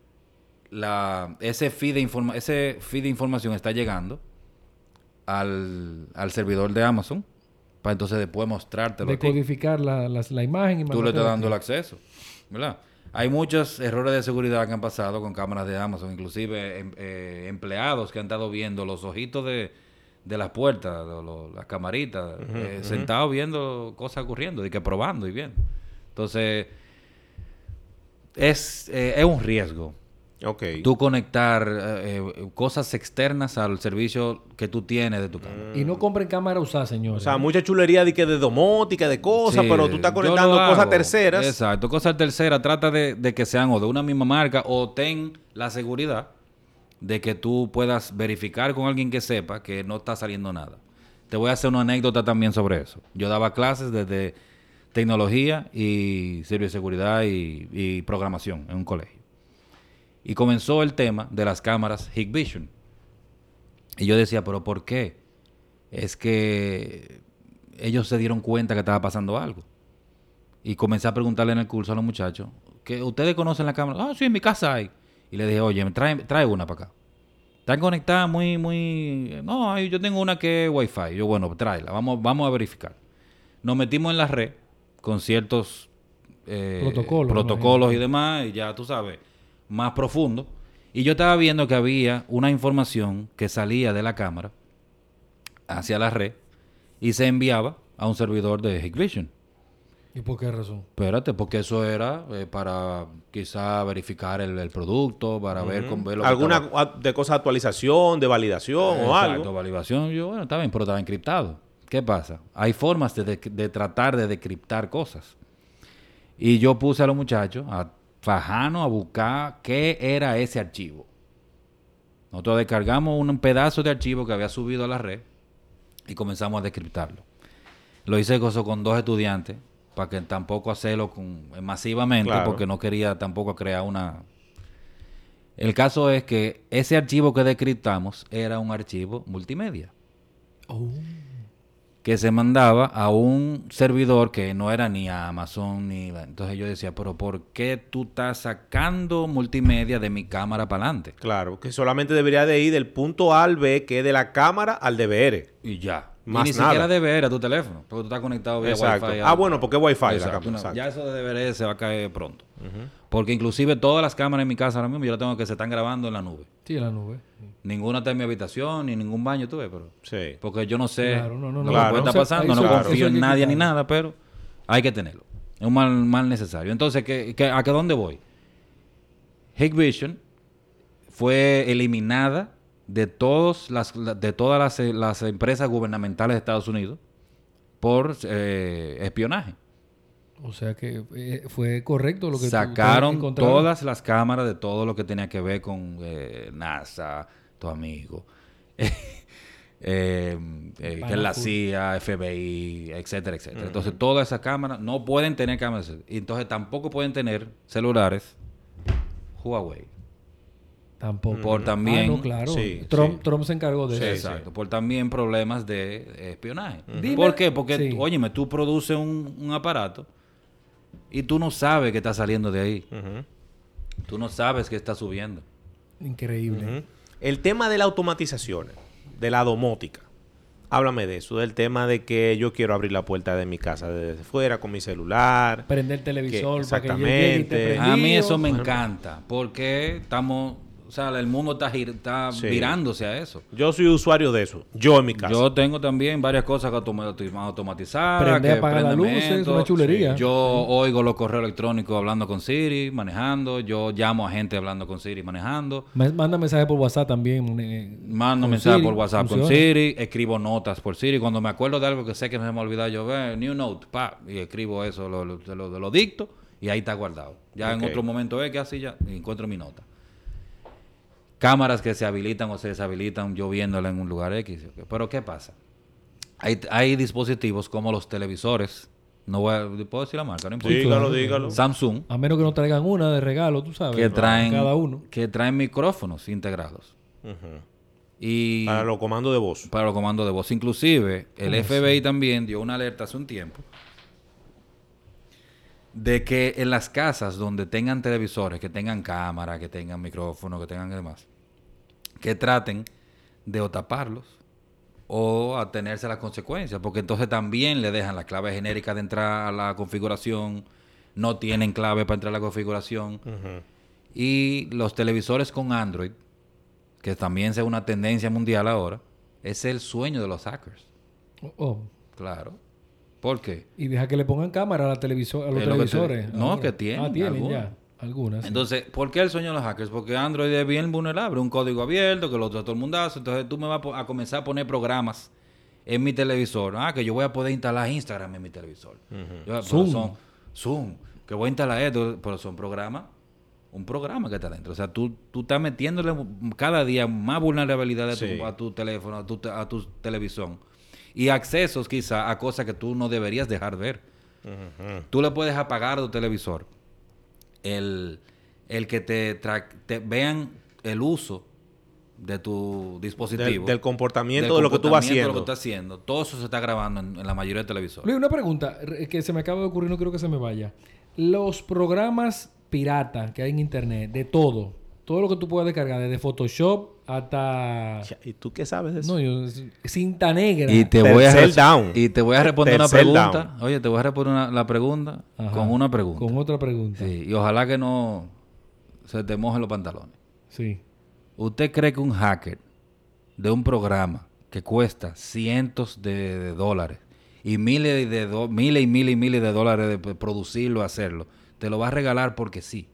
ese feed de información está llegando al servidor de Amazon para entonces después mostrártelo. Decodificar la imagen y tú le estás dando el acceso, ¿verdad? Hay muchos errores de seguridad que han pasado con cámaras de Amazon, inclusive empleados que han estado viendo los ojitos de las puertas, las camaritas, sentados viendo cosas ocurriendo y que probando y viendo. Entonces, es un riesgo. Okay. Tú conectar cosas externas al servicio que tú tienes de tu cámara. Y no compren cámara usada, señores. O sea, mucha chulería de domótica, de cosas, sí, pero tú estás conectando cosas terceras. Exacto, cosas terceras. Trata de que sean o de una misma marca o ten la seguridad de que tú puedas verificar con alguien que sepa que no está saliendo nada. Te voy a hacer una anécdota también sobre eso. Yo daba clases desde tecnología y ciberseguridad y programación en un colegio. Y comenzó el tema de las cámaras Hikvision. Y yo decía, ¿pero por qué? Es que ellos se dieron cuenta que estaba pasando algo. Y comencé a preguntarle en el curso a los muchachos, ¿que ustedes conocen la cámara? Ah, sí, en mi casa hay. Y le dije, oye, trae una para acá. Están conectadas muy... No, yo tengo una que es Wi-Fi. Yo, bueno, tráela. Vamos a verificar. Nos metimos en la red con ciertos protocolos y demás. Y ya tú sabes... más profundo, y yo estaba viendo que había una información que salía de la cámara hacia la red y se enviaba a un servidor de Hikvision. ¿Y por qué razón? Espérate, porque eso era para quizá verificar el producto, para ver lo que alguna de cosa de actualización, de validación o algo. Exacto, validación. Yo, bueno, está bien, pero estaba encriptado. ¿Qué pasa? Hay formas de tratar de decriptar cosas. Y yo puse a los muchachos a buscar qué era ese archivo. Nosotros descargamos un pedazo de archivo que había subido a la red y comenzamos a decriptarlo. Lo hice con 2 estudiantes para que tampoco hacerlo masivamente, claro, porque no quería tampoco crear una... El caso es que ese archivo que decriptamos era un archivo multimedia. Que se mandaba a un servidor que no era ni a Amazon ni... Entonces yo decía, pero ¿por qué tú estás sacando multimedia de mi cámara para adelante? Claro, que solamente debería de ir del punto A al B, que es de la cámara al DVR. Y ya. Más ni siquiera DVR a tu teléfono, porque tú estás conectado vía Wi-Fi. Bueno, porque es Wi-Fi la cámara. No, ya eso de DVR se va a caer pronto. Porque inclusive todas las cámaras en mi casa ahora mismo yo las tengo que se están grabando en la nube. Sí, en la nube. Ninguna está en mi habitación, ni en ningún baño, tú ves, pero... Sí. Porque yo no sé lo que puede estar pasando, no confío en nadie ni nada, pero hay que tenerlo. Es un mal necesario. Entonces, ¿a dónde voy? Hikvision fue eliminada de todas las empresas gubernamentales de Estados Unidos por espionaje. O sea que fue correcto lo que sacaron todas las cámaras de todo lo que tenía que ver con NASA, tu amigo, que la CIA, FBI, etcétera, etcétera. Entonces todas esas cámaras no pueden tener cámaras. Y entonces tampoco pueden tener celulares Huawei. Tampoco. Por también... no, claro. Sí, Trump se encargó de eso. Exacto. Por también problemas de espionaje. ¿Por qué? Porque, óyeme, tú produces un aparato y tú no sabes qué está saliendo de ahí. Tú no sabes qué está subiendo. Increíble. El tema de la automatización, de la domótica. Háblame de eso, del tema de que yo quiero abrir la puerta de mi casa desde fuera con mi celular. Prender el televisor. Exactamente. Para que llegue y te prendido. A mí eso me encanta, porque estamos... O sea, el mundo está virándose a eso. Yo soy usuario de eso. Yo en mi casa. Yo tengo también varias cosas automatizadas. Prender, apagar la luz, es una chulería. Yo oigo los correos electrónicos hablando con Siri, manejando. Yo llamo a gente hablando con Siri, manejando. Manda mensajes por WhatsApp también. Mando mensajes por WhatsApp con Siri. Escribo notas por Siri. Cuando me acuerdo de algo que sé que no se me ha olvidado, yo veo New Note, y escribo eso, lo dicto, y ahí está guardado. Ya en otro momento que así ya encuentro mi nota. Cámaras que se habilitan o se deshabilitan yo viéndola en un lugar X. Pero ¿qué pasa? Hay dispositivos como los televisores. ¿Puedo decir la marca? No importa. Dígalo. Samsung. A menos que nos traigan una de regalo, tú sabes. Que traen, cada uno. Que traen micrófonos integrados. Y para los comandos de voz. Para los comandos de voz. Inclusive, el FBI también dio una alerta hace un tiempo de que en las casas donde tengan televisores, que tengan cámara, que tengan micrófono, que tengan demás, que traten de o taparlos o atenerse a las consecuencias, porque entonces también le dejan la clave genérica de entrar a la configuración, no tienen clave para entrar a la configuración. Y los televisores con Android, que también es una tendencia mundial ahora, es el sueño de los hackers. Claro. ¿Por qué? Y deja que le pongan cámara a los televisores. No, que tienen. Tienen ya. Algunas. Entonces, ¿por qué el sueño de los hackers? Porque Android es bien vulnerable, un código abierto que lo usa todo el mundo hace. Entonces tú me vas a comenzar a poner programas en mi televisor. Que yo voy a poder instalar Instagram en mi televisor. Zoom, que voy a instalar esto, pero son programas, un programa que está dentro. O sea, tú estás metiéndole cada día más vulnerabilidad a tu teléfono, a tu televisión. Y accesos quizá a cosas que tú no deberías dejar ver. Tú le puedes apagar a tu televisor. El que te vean el uso de tu dispositivo. Del comportamiento de lo que tú vas haciendo. De lo que estás haciendo. Todo eso se está grabando en la mayoría de televisores. Luis, una pregunta que se me acaba de ocurrir, no quiero que se me vaya. Los programas piratas que hay en internet, de todo lo que tú puedas descargar, desde Photoshop hasta... ¿Y tú qué sabes de eso? No, yo... Cinta negra. Y te voy a responder una pregunta. Oye, te voy a responder la pregunta con una pregunta. Con otra pregunta. Sí, y ojalá que no se te mojen los pantalones. Sí. ¿Usted cree que un hacker de un programa que cuesta cientos de dólares y miles de dólares de producirlo, hacerlo, te lo va a regalar porque sí?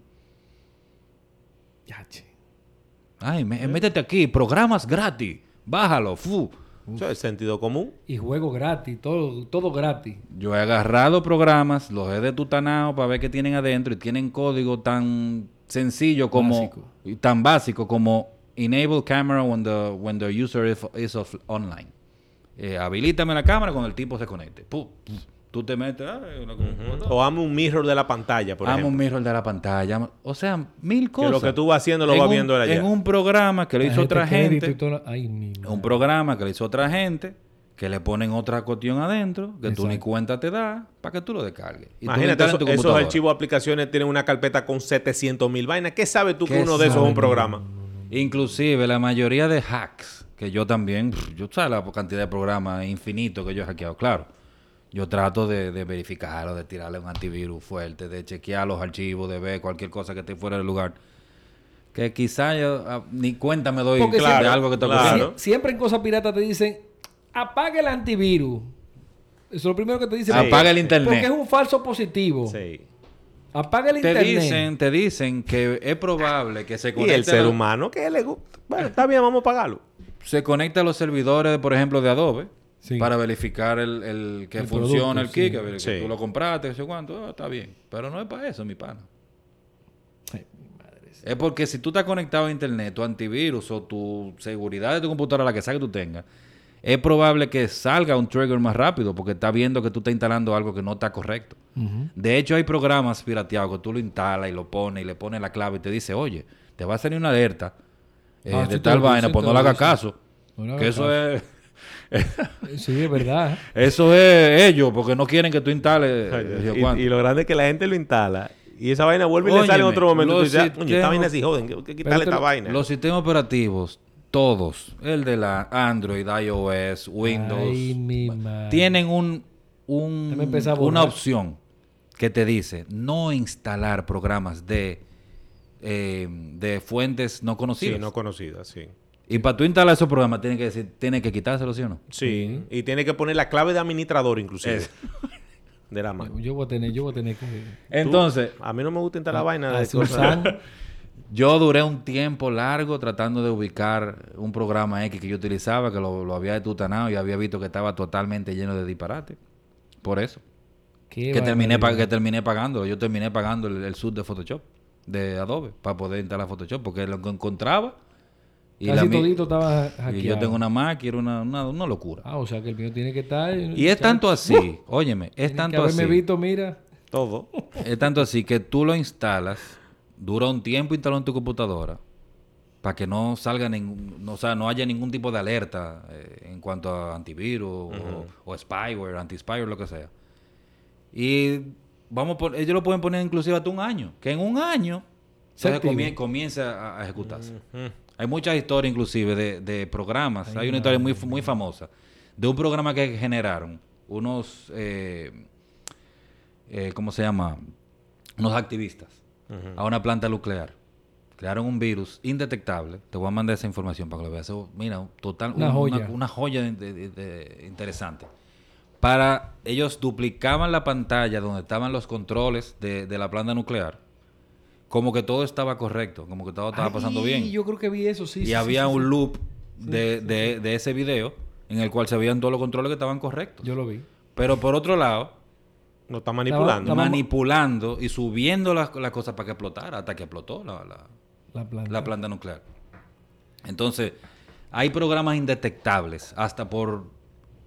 Métete aquí, programas gratis, bájalo, Eso es el sentido común. Y juego gratis, todo gratis. Yo he agarrado programas, los he detutanado para ver qué tienen adentro y tienen código tan sencillo como... Tan básico como Enable Camera when the user is online. Habilítame la cámara cuando el tipo se conecte. Tú te metes... O hazme un mirror de la pantalla, por ejemplo. Hazme un mirror de la pantalla. O sea, 1000 cosas. Que lo que tú vas haciendo lo vas viendo él allá. En un programa que lo hizo otra gente. Un programa que lo hizo otra gente, que le ponen otra cuestión adentro, que tú ni cuenta te das, para que tú lo descargues. Imagínate, esos archivos de aplicaciones tienen una carpeta con 700,000 vainas. ¿Qué sabes tú que uno de esos es un programa? Inclusive, la mayoría de hacks que yo también, yo sabes la cantidad de programas infinitos que yo he hackeado, claro. Yo trato de verificarlo, de tirarle un antivirus fuerte, de chequear los archivos, de ver cualquier cosa que esté fuera del lugar. Que quizá yo ni cuenta me doy de algo que está ocurriendo. Siempre en Cosas Piratas te dicen, apaga el antivirus. Eso es lo primero que te dicen. Apaga el internet. Porque es un falso positivo. Sí. Apaga el internet. Te dicen que es probable que se conecte... Y el ser humano que le gusta. Bueno, está bien, vamos a pagarlo. Se conecta a los servidores, por ejemplo, de Adobe, para verificar el que funcione el kit, que tú lo compraste, no sé cuánto. Está bien. Pero no es para eso, mi pana. Ay, mi madre. Es porque si tú estás conectado a internet, tu antivirus o tu seguridad de tu computadora, la que sea que tú tengas, es probable que salga un trigger más rápido porque está viendo que tú estás instalando algo que no está correcto. De hecho, hay programas pirateados que tú lo instalas y lo pones y le pones la clave y te dice, oye, te va a salir una alerta de tal vaina, pues no le hagas caso. Que eso es... Sí, es verdad. Eso es ellos, porque no quieren que tú instales... y lo grande es que la gente lo instala y esa vaina vuelve y le sale en otro momento. Esta vaina sí joden, que quitarle esta vaina. Los sistemas operativos, todos, el de la Android, iOS, Windows, tienen una opción que te dice no instalar programas de fuentes no conocidas. Sí, no conocidas, sí. Y para tú instalar esos programas, tiene que quitárselo, ¿sí o no? Sí. Y tiene que poner la clave de administrador, inclusive. De la mano. Yo voy a tener que... Entonces... A mí no me gusta instalar la vaina de cosas. Yo duré un tiempo largo tratando de ubicar un programa X que yo utilizaba, que lo había detutanado y había visto que estaba totalmente lleno de disparate. Por eso. Que terminé pagándolo. Yo terminé pagando el sub de Photoshop, de Adobe, para poder instalar Photoshop, porque lo que encontraba... Y casi todito estaba hackeado. Y yo tengo una Mac y era una locura. O sea que el mío tiene que estar... Y es tanto así, óyeme, es tanto así. Visto, mira. Todo. Es tanto así que tú lo instalas, dura un tiempo instalado en tu computadora, para que no salga no haya ningún tipo de alerta en cuanto a antivirus o spyware, anti-spyware, lo que sea. Y ellos lo pueden poner inclusive hasta un año. Que en un año comienza a ejecutarse. Hay muchas historias inclusive de programas. Hay una historia muy, muy famosa de un programa que generaron unos, ¿cómo se llama? Unos activistas a una planta nuclear. Crearon un virus indetectable. Te voy a mandar esa información para que lo veas. Mira, una joya interesante. Ellos duplicaban la pantalla donde estaban los controles de la planta nuclear. Como que todo estaba correcto, como que todo estaba pasando bien. Yo creo que vi eso, sí. Y había un loop de ese video en el cual se veían todos los controles que estaban correctos. Yo lo vi. Pero por otro lado, lo está manipulando. Manipulando y subiendo las cosas para que explotara, hasta que explotó la planta nuclear. Entonces, hay programas indetectables, hasta por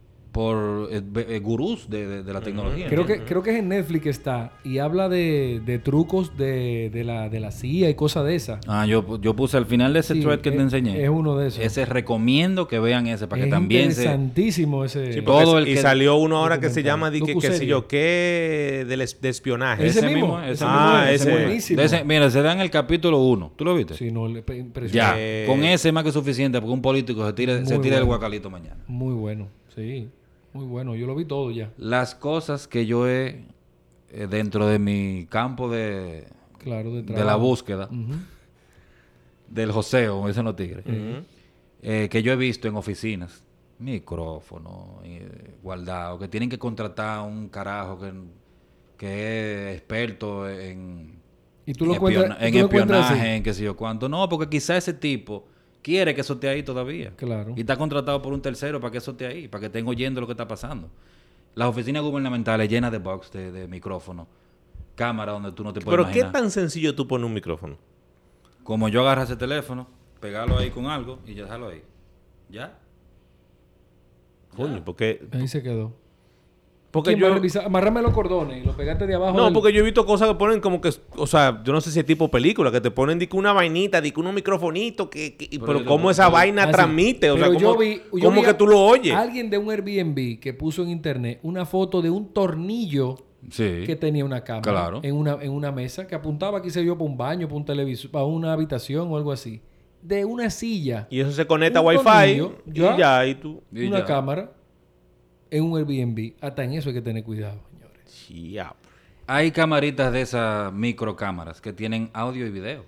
gurús de la tecnología. Creo que es en Netflix que está y habla de trucos de la CIA y cosas de esas. Yo puse al final de ese thread que te enseñé. Es uno de esos. Ese recomiendo que vean ese para que también interesantísimo ese. Sí, y salió uno ahora que se llama qué sé yo, qué de espionaje. Ese mismo. Ese buenísimo. Mira, se da en el capítulo 1. ¿Tú lo viste? Sí, impresionante. Ya, con ese es más que suficiente porque un político se tira el guacalito mañana. Muy bueno, sí. Muy bueno, yo lo vi todo ya. Las cosas que yo he, dentro de mi campo de la búsqueda, del joseo, como dicen los tigres, que yo he visto en oficinas, micrófonos guardados, que tienen que contratar a un carajo que es experto en espionaje, en qué sé yo cuánto. No, porque quizá ese tipo quiere que eso esté ahí todavía. Claro. Y está contratado por un tercero para que eso esté ahí, para que estén oyendo lo que está pasando. Las oficinas gubernamentales llenas de box, de micrófonos, cámaras donde tú no te puedes imaginar. ¿Pero qué tan sencillo tú pones un micrófono? Como yo agarro ese teléfono, pegarlo ahí con algo y ya dejarlo ahí. ¿Ya? Coño, porque... Ahí se quedó. Porque yo... Amarrame los cordones y los pegaste de abajo. No, porque yo he visto cosas que ponen como que... O sea, yo no sé si es tipo película, que te ponen una vainita, unos microfonitos, pero cómo esa vaina transmite. O sea, cómo que tú lo oyes. Alguien de un Airbnb que puso en internet una foto de un tornillo que tenía una cámara en una mesa que apuntaba, qué sé yo, para un baño, para un televisor, para una habitación o algo así. de una silla. Y eso se conecta a Wi-Fi y tú... Una cámara en un Airbnb. Hasta en eso hay que tener cuidado, señores. Yeah. Hay camaritas de esas microcámaras que tienen audio y video.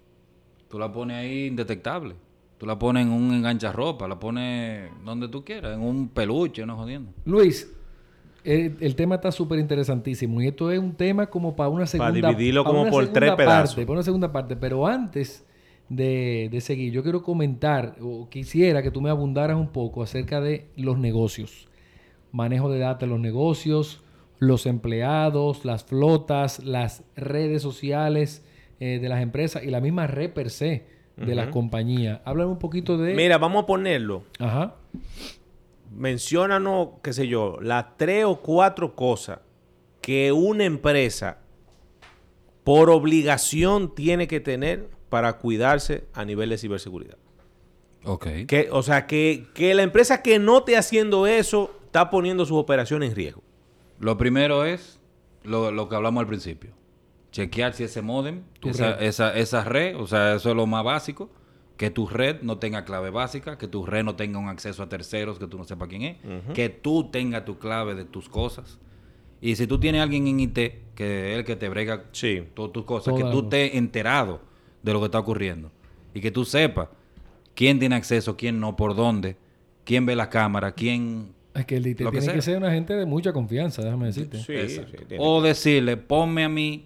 Tú la pones ahí indetectable. Tú la pones en un engancharropa, la pones donde tú quieras, en un peluche, no jodiendo. Luis, el tema está súper interesantísimo y esto es un tema como para una segunda parte. Para dividirlo como por 3 pedazos. Para una segunda parte, pero antes de seguir, yo quiero comentar o quisiera que tú me abundaras un poco acerca de los negocios. Manejo de datos de los negocios, los empleados, las flotas, las redes sociales de las empresas y la misma red per se de las compañías. Háblame un poquito de... Mira, vamos a ponerlo. Ajá. Menciónanos, qué sé yo, las 3 o 4 cosas que una empresa por obligación tiene que tener para cuidarse a nivel de ciberseguridad. Ok. O sea, que la empresa que no esté haciendo eso está poniendo sus operaciones en riesgo. Lo primero es lo que hablamos al principio. Chequear si ese módem, esa red, o sea, eso es lo más básico. Que tu red no tenga clave básica, que tu red no tenga un acceso a terceros que tú no sepas quién es, que tú tengas tu clave de tus cosas. Y si tú tienes a alguien en IT, que es el que te brega todas tus cosas, que tú estés enterado de lo que está ocurriendo y que tú sepas quién tiene acceso, quién no, por dónde, quién ve la cámara, quién... Es que el IT tiene que ser una gente de mucha confianza, déjame decirte. Sí, o decirle, ponme a mí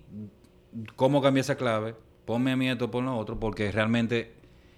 cómo cambiar esa clave, ponme a mí esto, ponme lo otro, porque realmente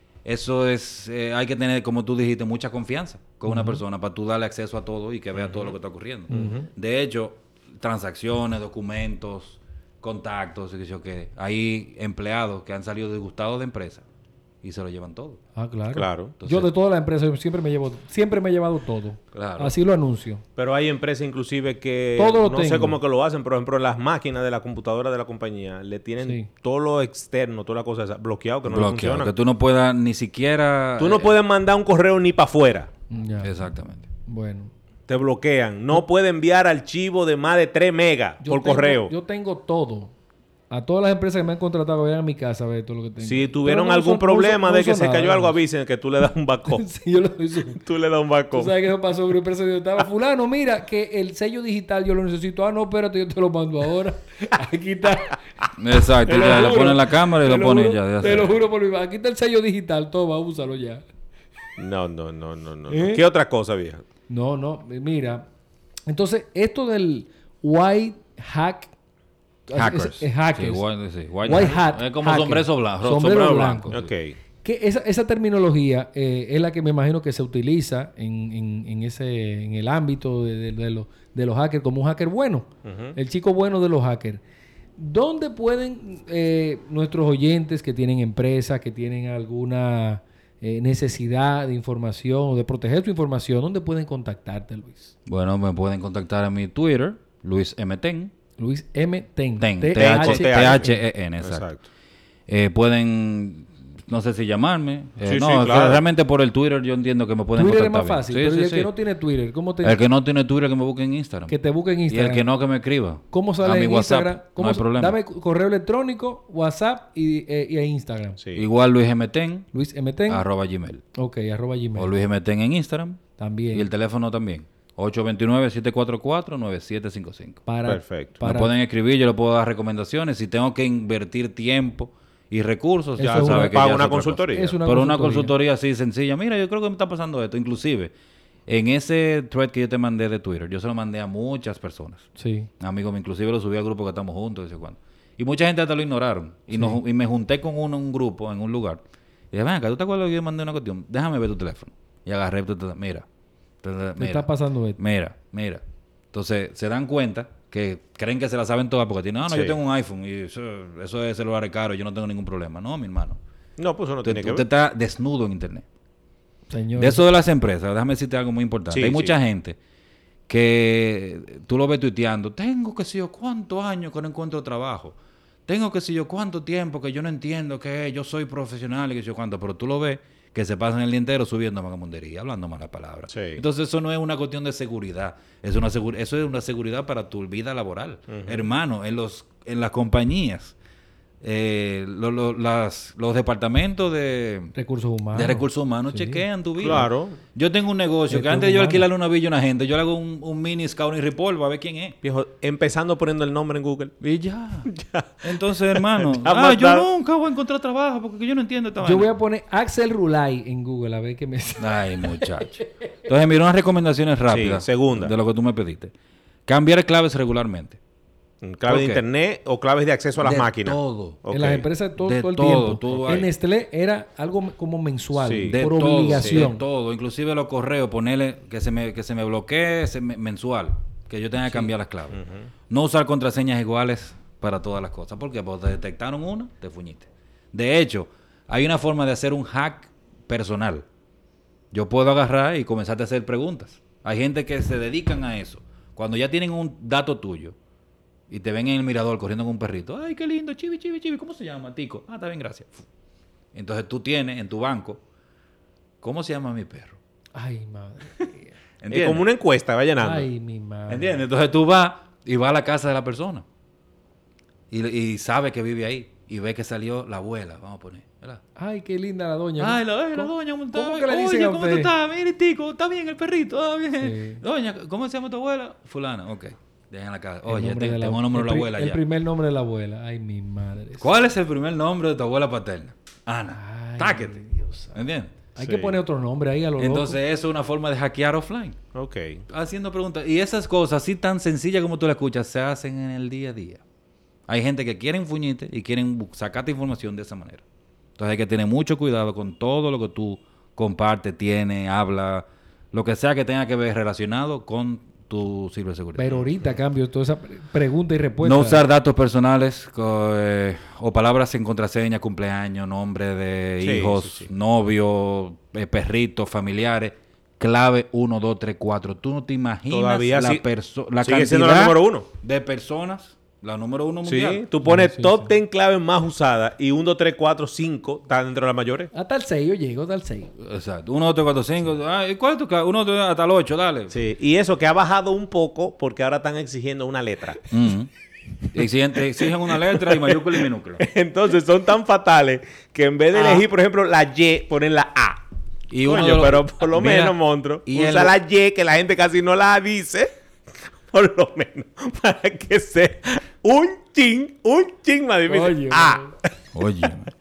eso es, hay que tener, como tú dijiste, mucha confianza con una persona para tú darle acceso a todo y que vea todo lo que está ocurriendo. De hecho, transacciones, documentos, contactos, que hay empleados que han salido disgustados de empresa y se lo llevan todo. Ah, claro. Entonces, yo de toda la empresa siempre me he llevado todo. Claro. Así lo anuncio. Pero hay empresas inclusive que no sé cómo que lo hacen, por ejemplo, las máquinas de la computadora de la compañía le tienen todo lo externo, toda la cosa esa, bloqueado, que no le funciona. Que tú no puedas ni siquiera... Tú no puedes mandar un correo ni para afuera. Ya. Exactamente. Bueno. Te bloquean. No puede enviar archivos de más de 3 megas por correo. Yo tengo todo. A todas las empresas que me han contratado, vayan a mi casa a ver todo lo que tengo. Si tuvieron algún problema de que se cayó algo, avisen que tú le das un backup. Sí, yo lo hice. Tú le das un backup. ¿Tú sabes que eso pasó con una empresa? Yo estaba, fulano, mira, que el sello digital yo lo necesito. Ah, no, espérate, yo te lo mando ahora. Aquí está. Exacto, ya le ponen la cámara y lo ponen ya. Te lo juro por mi madre. Aquí está el sello digital. Toma, úsalo ya. No. ¿Qué otra cosa, vieja? No. Mira. Entonces, esto del white hack... Hackers. Hackers. Sí, White hat. Es como hacker. sombrero blanco. Ok. Que esa terminología es la que me imagino que se utiliza en el ámbito de los hackers, como un hacker bueno. El chico bueno de los hackers. ¿Dónde pueden nuestros oyentes que tienen empresas, que tienen alguna necesidad de información o de proteger su información, dónde pueden contactarte, Luis? Bueno, me pueden contactar a mi Twitter, Luis M. Ten. Luis M. Ten. T-H-E-N, exacto. Pueden, no sé si llamarme. Claro. Realmente por el Twitter yo entiendo que me pueden Twitter contactar. Es más fácil, pero el que no tiene Twitter, ¿cómo te...? El que no tiene Twitter que me busque en Instagram. Que te busque en Instagram. Y el que no, que me escriba. ¿Cómo sale en Instagram? No hay problema. Dame correo electrónico, WhatsApp y Instagram. Sí. Igual Luis M. Ten. Luis M. Ten. @gmail. Ok, @gmail. O Luis M. Ten en Instagram. También. Y el teléfono también. 829-744-9755. Perfecto. Me pueden escribir, yo les puedo dar recomendaciones. Si tengo que invertir tiempo y recursos, ya sabes que paga ya una es consultoría. Pero una consultoría así sencilla. Mira, yo creo que me está pasando esto. Inclusive, en ese thread que yo te mandé de Twitter, yo se lo mandé a muchas personas. Sí. Amigos, inclusive lo subí al grupo que estamos juntos, y mucha gente hasta lo ignoraron. Y me junté con uno en un grupo, en un lugar. Y dije, ven acá, ¿tú te acuerdas que yo mandé una cuestión? Déjame ver tu teléfono. Y agarré tu teléfono. Mira. ¿Qué está pasando esto? Mira. Entonces, se dan cuenta que creen que se la saben todas porque tienen, yo tengo un iPhone y eso es celular caro, yo no tengo ningún problema. No, mi hermano. No, pues eso no tiene que ver. Usted está desnudo en Internet. Señor. De eso de las empresas, déjame decirte algo muy importante. Hay mucha gente que tú lo ves tuiteando, tengo que sé yo cuántos años que no encuentro trabajo. Tengo que sé yo cuánto tiempo que yo no entiendo que yo soy profesional y que sé yo cuánto, pero tú lo ves que se pasan el día entero subiendo vagabundería, hablando malas palabras. Sí. Entonces eso no es una cuestión de seguridad, eso es una seguridad para tu vida laboral. Hermano, en las compañías los departamentos de recursos humanos sí. chequean tu vida. Claro. Yo tengo un negocio que antes de yo alquilarle una villa a una gente, yo le hago un mini scouting report para ver quién es. Viejo, empezando poniendo el nombre en Google. Y ya. Entonces, hermano, yo nunca voy a encontrar trabajo porque yo no entiendo esta vaina. Yo voy a poner Axel Rulay en Google a ver qué me sale. Ay, muchacho. Entonces, mira unas recomendaciones rápidas. Sí, segunda. De lo que tú me pediste. Cambiar claves regularmente. ¿Claves de internet o claves de acceso a las máquinas? Todo. Okay. En las empresas todo el tiempo. En Nestlé era algo como mensual, sí. por obligación. Sí, de todo. Inclusive los correos, ponerle que se me bloquee mensual, que yo tenga que cambiar las claves. No usar contraseñas iguales para todas las cosas. ¿Por qué? Porque te detectaron una, te fuñiste. De hecho, hay una forma de hacer un hack personal. Yo puedo agarrar y comenzarte a hacer preguntas. Hay gente que se dedican a eso. Cuando ya tienen un dato tuyo, y te ven en el mirador corriendo con un perrito. ¡Ay, qué lindo! Chibi, chibi, chibi. ¿Cómo se llama, Tico? Ah, está bien, gracias. Entonces tú tienes en tu banco, ¿cómo se llama mi perro? Ay, madre mía. Es como una encuesta, va llenando. Ay, mi madre. ¿Entiendes? Entonces tú vas y vas a la casa de la persona. Y sabe que vive ahí. Y ve que salió la abuela, vamos a poner. ¿Verdad? Ay, qué linda la doña. Ay, la doña. ¿Cómo que le dicen a usted? ¿Cómo tú estás? Mire, Tico, está bien el perrito, está bien. Sí. Doña, ¿cómo se llama tu abuela? Fulana, ok. Dejen la casa. Oye, tengo el nombre de la abuela ya. El primer nombre de la abuela. Ay, mi madre. ¿Cuál es el primer nombre de tu abuela paterna? Ana. Ay, Táquete. Dios. ¿Entiendes? Hay que poner otro nombre ahí a lo Entonces, eso es una forma de hackear offline. Ok. Haciendo preguntas. Y esas cosas, así tan sencillas como tú las escuchas, se hacen en el día a día. Hay gente que quiere fuñirte y quieren sacarte información de esa manera. Entonces, hay que tener mucho cuidado con todo lo que tú compartes, tienes, hablas, lo que sea que tenga que ver relacionado con tu ciberseguridad. Pero ahorita cambio toda esa pregunta y respuesta. No usar datos personales o palabras en contraseña, cumpleaños, nombre de hijos, novio, perritos, familiares. Clave 1, 2, 3, 4. Tú no te imaginas todavía la sigue siendo la número 1 de personas. La número 1 mundial. Sí, tú pones top 10 claves más usadas y 1, 2, 3, 4, 5 están dentro de las mayores. Hasta el 6 yo llego, hasta el 6. Exacto. 1, 2, 3, 4, 5. ¿Y cuál es tu clave? 1, 2, 3, hasta el 8, dale. Sí, y eso que ha bajado un poco porque ahora están exigiendo una letra. Exigen una letra y mayúscula y minúscula. Entonces son tan fatales que en vez de elegir, por ejemplo, la Y, ponen la A. Y pero por lo menos, monstruo, usa la Y que la gente casi no la dice. Por lo menos, para que sea un ching más difícil. Oye.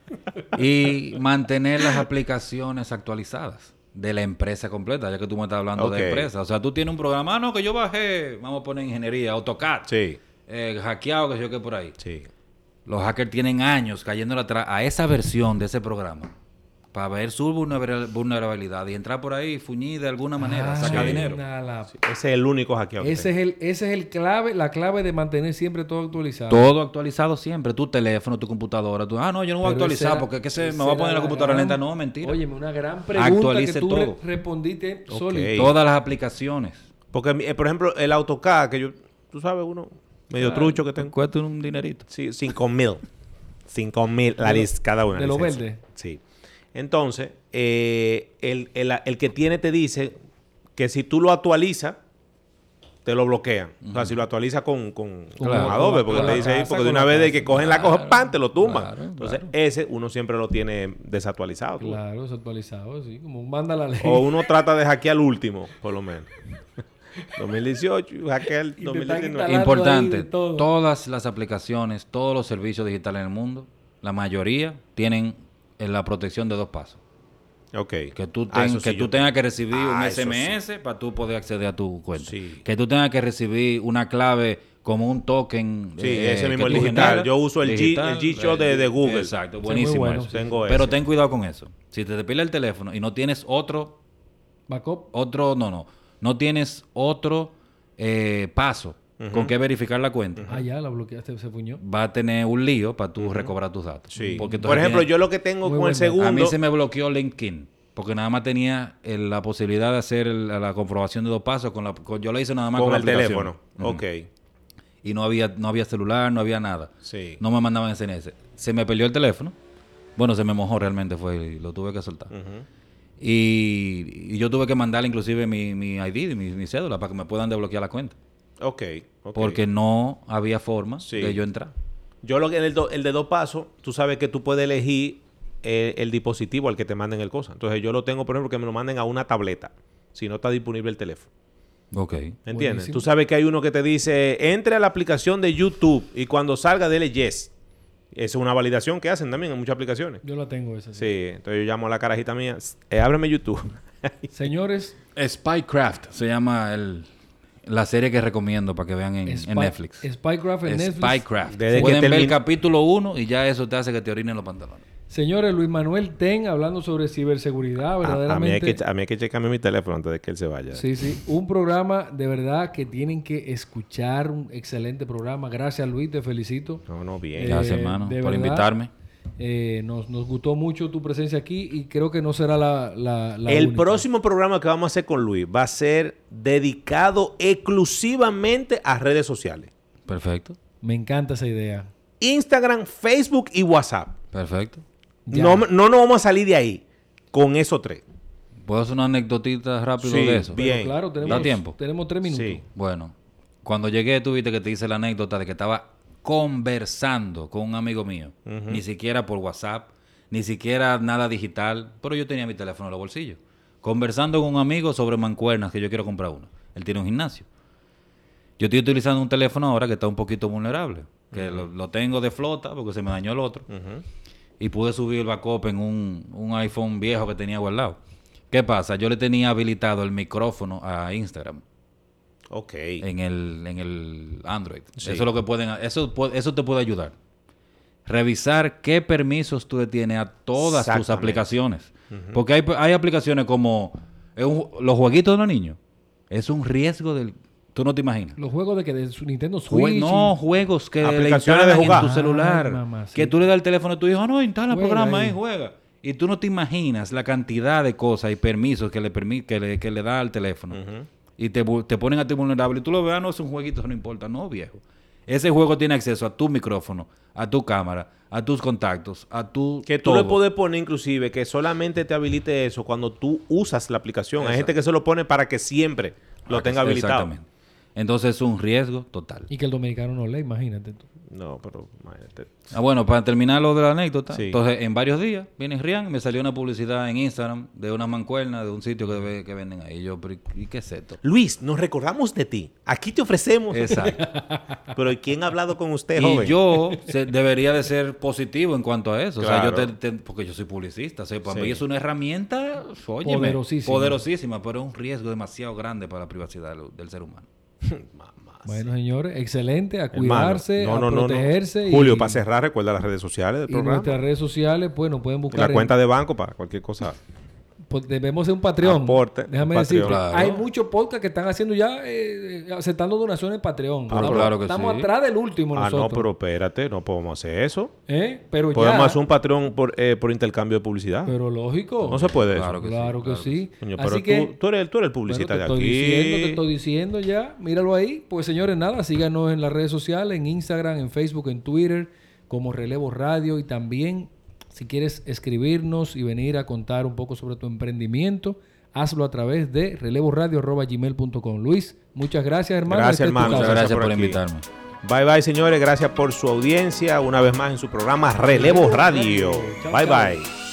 Y mantener las aplicaciones actualizadas de la empresa completa, ya que tú me estás hablando de empresa. O sea, tú tienes un programa, no, que yo bajé, vamos a poner ingeniería, AutoCAD. Sí. Hackeado, que sé yo qué por ahí. Sí. Los hackers tienen años cayéndole atrás a esa versión de ese programa para ver su vulnerabilidad y entrar por ahí y fuñir de alguna manera, sacar dinero. Sí. Ese es el único hackeado. Ese es el clave, la clave de mantener siempre todo actualizado. Todo actualizado siempre. Tu teléfono, tu computadora. Yo no voy a actualizar porque me va a poner la computadora lenta. No, mentira. Óyeme, una gran pregunta actualice que tú todo. Respondiste sólido. Todas las aplicaciones. Porque, por ejemplo, el AutoCAD, que tú sabes, uno medio trucho que tengo. Cuesta un dinerito. Sí, 5,000. 5,000 cada una. ¿De los verdes? Sí. Entonces, el que tiene te dice que si tú lo actualizas, te lo bloquean. O sea, si lo actualizas con Adobe, porque te dice ahí, porque de una vez de que cogen la cosa, ¡pam!, te lo tumban. Entonces, ese uno siempre lo tiene desactualizado. Claro, desactualizado, sí. Como manda la ley. O uno trata de hackear el último, por lo menos. 2018, hackear el 2019. Importante, todas las aplicaciones, todos los servicios digitales en el mundo, la mayoría tienen la protección de 2 pasos. Ok. Que tú tengas que recibir un SMS para tú poder acceder a tu cuenta. Sí. Que tú tengas que recibir una clave como un token. Sí, ese mismo, el digital. Yo uso el G-Show de Google. Exacto, buenísimo. Bueno, eso. Tengo Pero ese. ten cuidado con eso. Si te pila el teléfono y no tienes otro... ¿Backup? No tienes otro paso con que verificar la cuenta. Ya la bloqueaste, se puñó. Va a tener un lío para tú recobrar tus datos. Sí. Porque por ejemplo, yo lo que tengo con el segundo... A mí se me bloqueó LinkedIn. Porque nada más tenía la posibilidad de hacer la comprobación de 2 pasos. Yo lo hice nada más con el la teléfono. Ok. Y no había celular, no había nada. Sí. No me mandaban SMS. Se me perdió el teléfono. Bueno, se me mojó realmente, y lo tuve que soltar. Y yo tuve que mandarle inclusive mi ID, mi cédula, para que me puedan desbloquear la cuenta. Ok. Porque no había forma de yo entrar. Yo el de 2 pasos, tú sabes que tú puedes elegir el dispositivo al que te manden el cosa. Entonces yo lo tengo, por ejemplo, que me lo manden a una tableta, si no está disponible el teléfono. Ok. ¿Entiendes? Buenísimo. Tú sabes que hay uno que te dice, entre a la aplicación de YouTube y cuando salga, dele yes. Esa es una validación que hacen también en muchas aplicaciones. Yo la tengo esa. Sí, entonces yo llamo a la carajita mía, ábreme YouTube. Señores, Spycraft se llama la serie que recomiendo para que vean en Netflix. Spycraft en Netflix. Spycraft. Desde Pueden que ver el capítulo 1 y ya eso te hace que te orinen los pantalones. Señores, Luis Manuel Ten hablando sobre ciberseguridad, verdaderamente. A mí hay que checarme mi teléfono antes de que él se vaya. Sí, sí. Un programa de verdad que tienen que escuchar. Un excelente programa. Gracias, Luis. Te felicito. No, bien. Gracias, hermano, por invitarme. Nos gustó mucho tu presencia aquí y creo que no será la El única. próximo programa que vamos a hacer con Luis va a ser dedicado exclusivamente a redes sociales. Perfecto. Me encanta esa idea. Instagram, Facebook y WhatsApp. Perfecto. Ya. No nos vamos a salir de ahí con esos 3. ¿Puedo hacer una anécdotita rápido Sí, de eso? bien. Pero claro, ¿Da tiempo? Tenemos 3 minutos. Sí. Bueno, cuando llegué, tú viste que te hice la anécdota de que estaba conversando con un amigo mío. Ni siquiera por WhatsApp, ni siquiera nada digital, pero yo tenía mi teléfono en los bolsillos. Conversando con un amigo sobre mancuernas, que yo quiero comprar uno. Él tiene un gimnasio. Yo estoy utilizando un teléfono ahora que está un poquito vulnerable. Que lo tengo de flota porque se me dañó el otro. Y pude subir el backup en un iPhone viejo que tenía guardado. ¿Qué pasa? Yo le tenía habilitado el micrófono a Instagram. Ok. En el Android. Sí. Eso es lo que eso te puede ayudar. Revisar qué permisos tú le tienes a todas tus Exactamente. aplicaciones. Porque hay aplicaciones como los jueguitos de los niños. Es un riesgo del... Tú no te imaginas. Los juegos de su Nintendo Switch. Juegos que le Aplicaciones de instalan jugar. en tu celular. Ay, mamá, que sí. tú le das el teléfono a tu hijo. No, instala el Juega programa ahí. ahí, juega. Y tú no te imaginas la cantidad de cosas y permisos que le da al teléfono. Y te ponen a ti vulnerable. Y tú lo veas, no es un jueguito, eso no importa. No, viejo. Ese juego tiene acceso a tu micrófono, a tu cámara, a tus contactos, a tu Que tú todo. le puedes poner inclusive que solamente te habilite eso cuando tú usas la aplicación. Hay Exacto. gente que se lo pone para que siempre lo tenga habilitado. Exactamente. Entonces es un riesgo total. Y que el dominicano no lee, imagínate tú. No, pero... imagínate. Bueno, para terminar lo de la anécdota, Sí. entonces en varios días viene Rian y me salió una publicidad en Instagram de una mancuerna de un sitio que venden ahí. Y yo, pero ¿y qué es esto? Luis, nos recordamos de ti. Aquí te ofrecemos. Exacto. Pero ¿quién ha hablado con usted, Y joven? yo debería de ser positivo en cuanto a eso. Claro. O sea, porque yo soy publicista. O sea, para Sí. mí es una herramienta, óyeme, Poderosísima. poderosísima, pero es un riesgo demasiado grande para la privacidad del ser humano. Bueno, señores, excelente. A Hermano, cuidarse, a protegerse. Julio, y, para cerrar, recuerda las redes sociales del y programa. nuestras redes sociales, bueno, pueden Y buscar la cuenta de banco para cualquier cosa. pues debemos ser un Patreon. Aporte, Déjame un decirte, Patreon. Claro. hay muchos podcasts que están haciendo ya, aceptando donaciones en Patreon. Ah, claro que estamos sí. atrás del último No, nosotros. pero espérate, no podemos hacer eso. Pero Podemos ya. hacer un patrón por intercambio de publicidad. Pero lógico. No se puede Claro eso. que Claro que sí. Coño, Así pero que... tú eres el Bueno, publicista te de aquí. estoy diciendo ya. Míralo ahí. Pues señores, nada, síganos en las redes sociales, en Instagram, en Facebook, en Twitter, como Relevo Radio. Y también, si quieres escribirnos y venir a contar un poco sobre tu emprendimiento, hazlo a través de relevoradio@gmail.com. Luis, muchas gracias, hermano. Gracias, Esta es tu hermano. casa. Muchas gracias por por aquí. invitarme. Bye, bye, señores. Gracias por su audiencia. Una vez más en su programa Relevo Radio. Chao, Bye, chao. bye.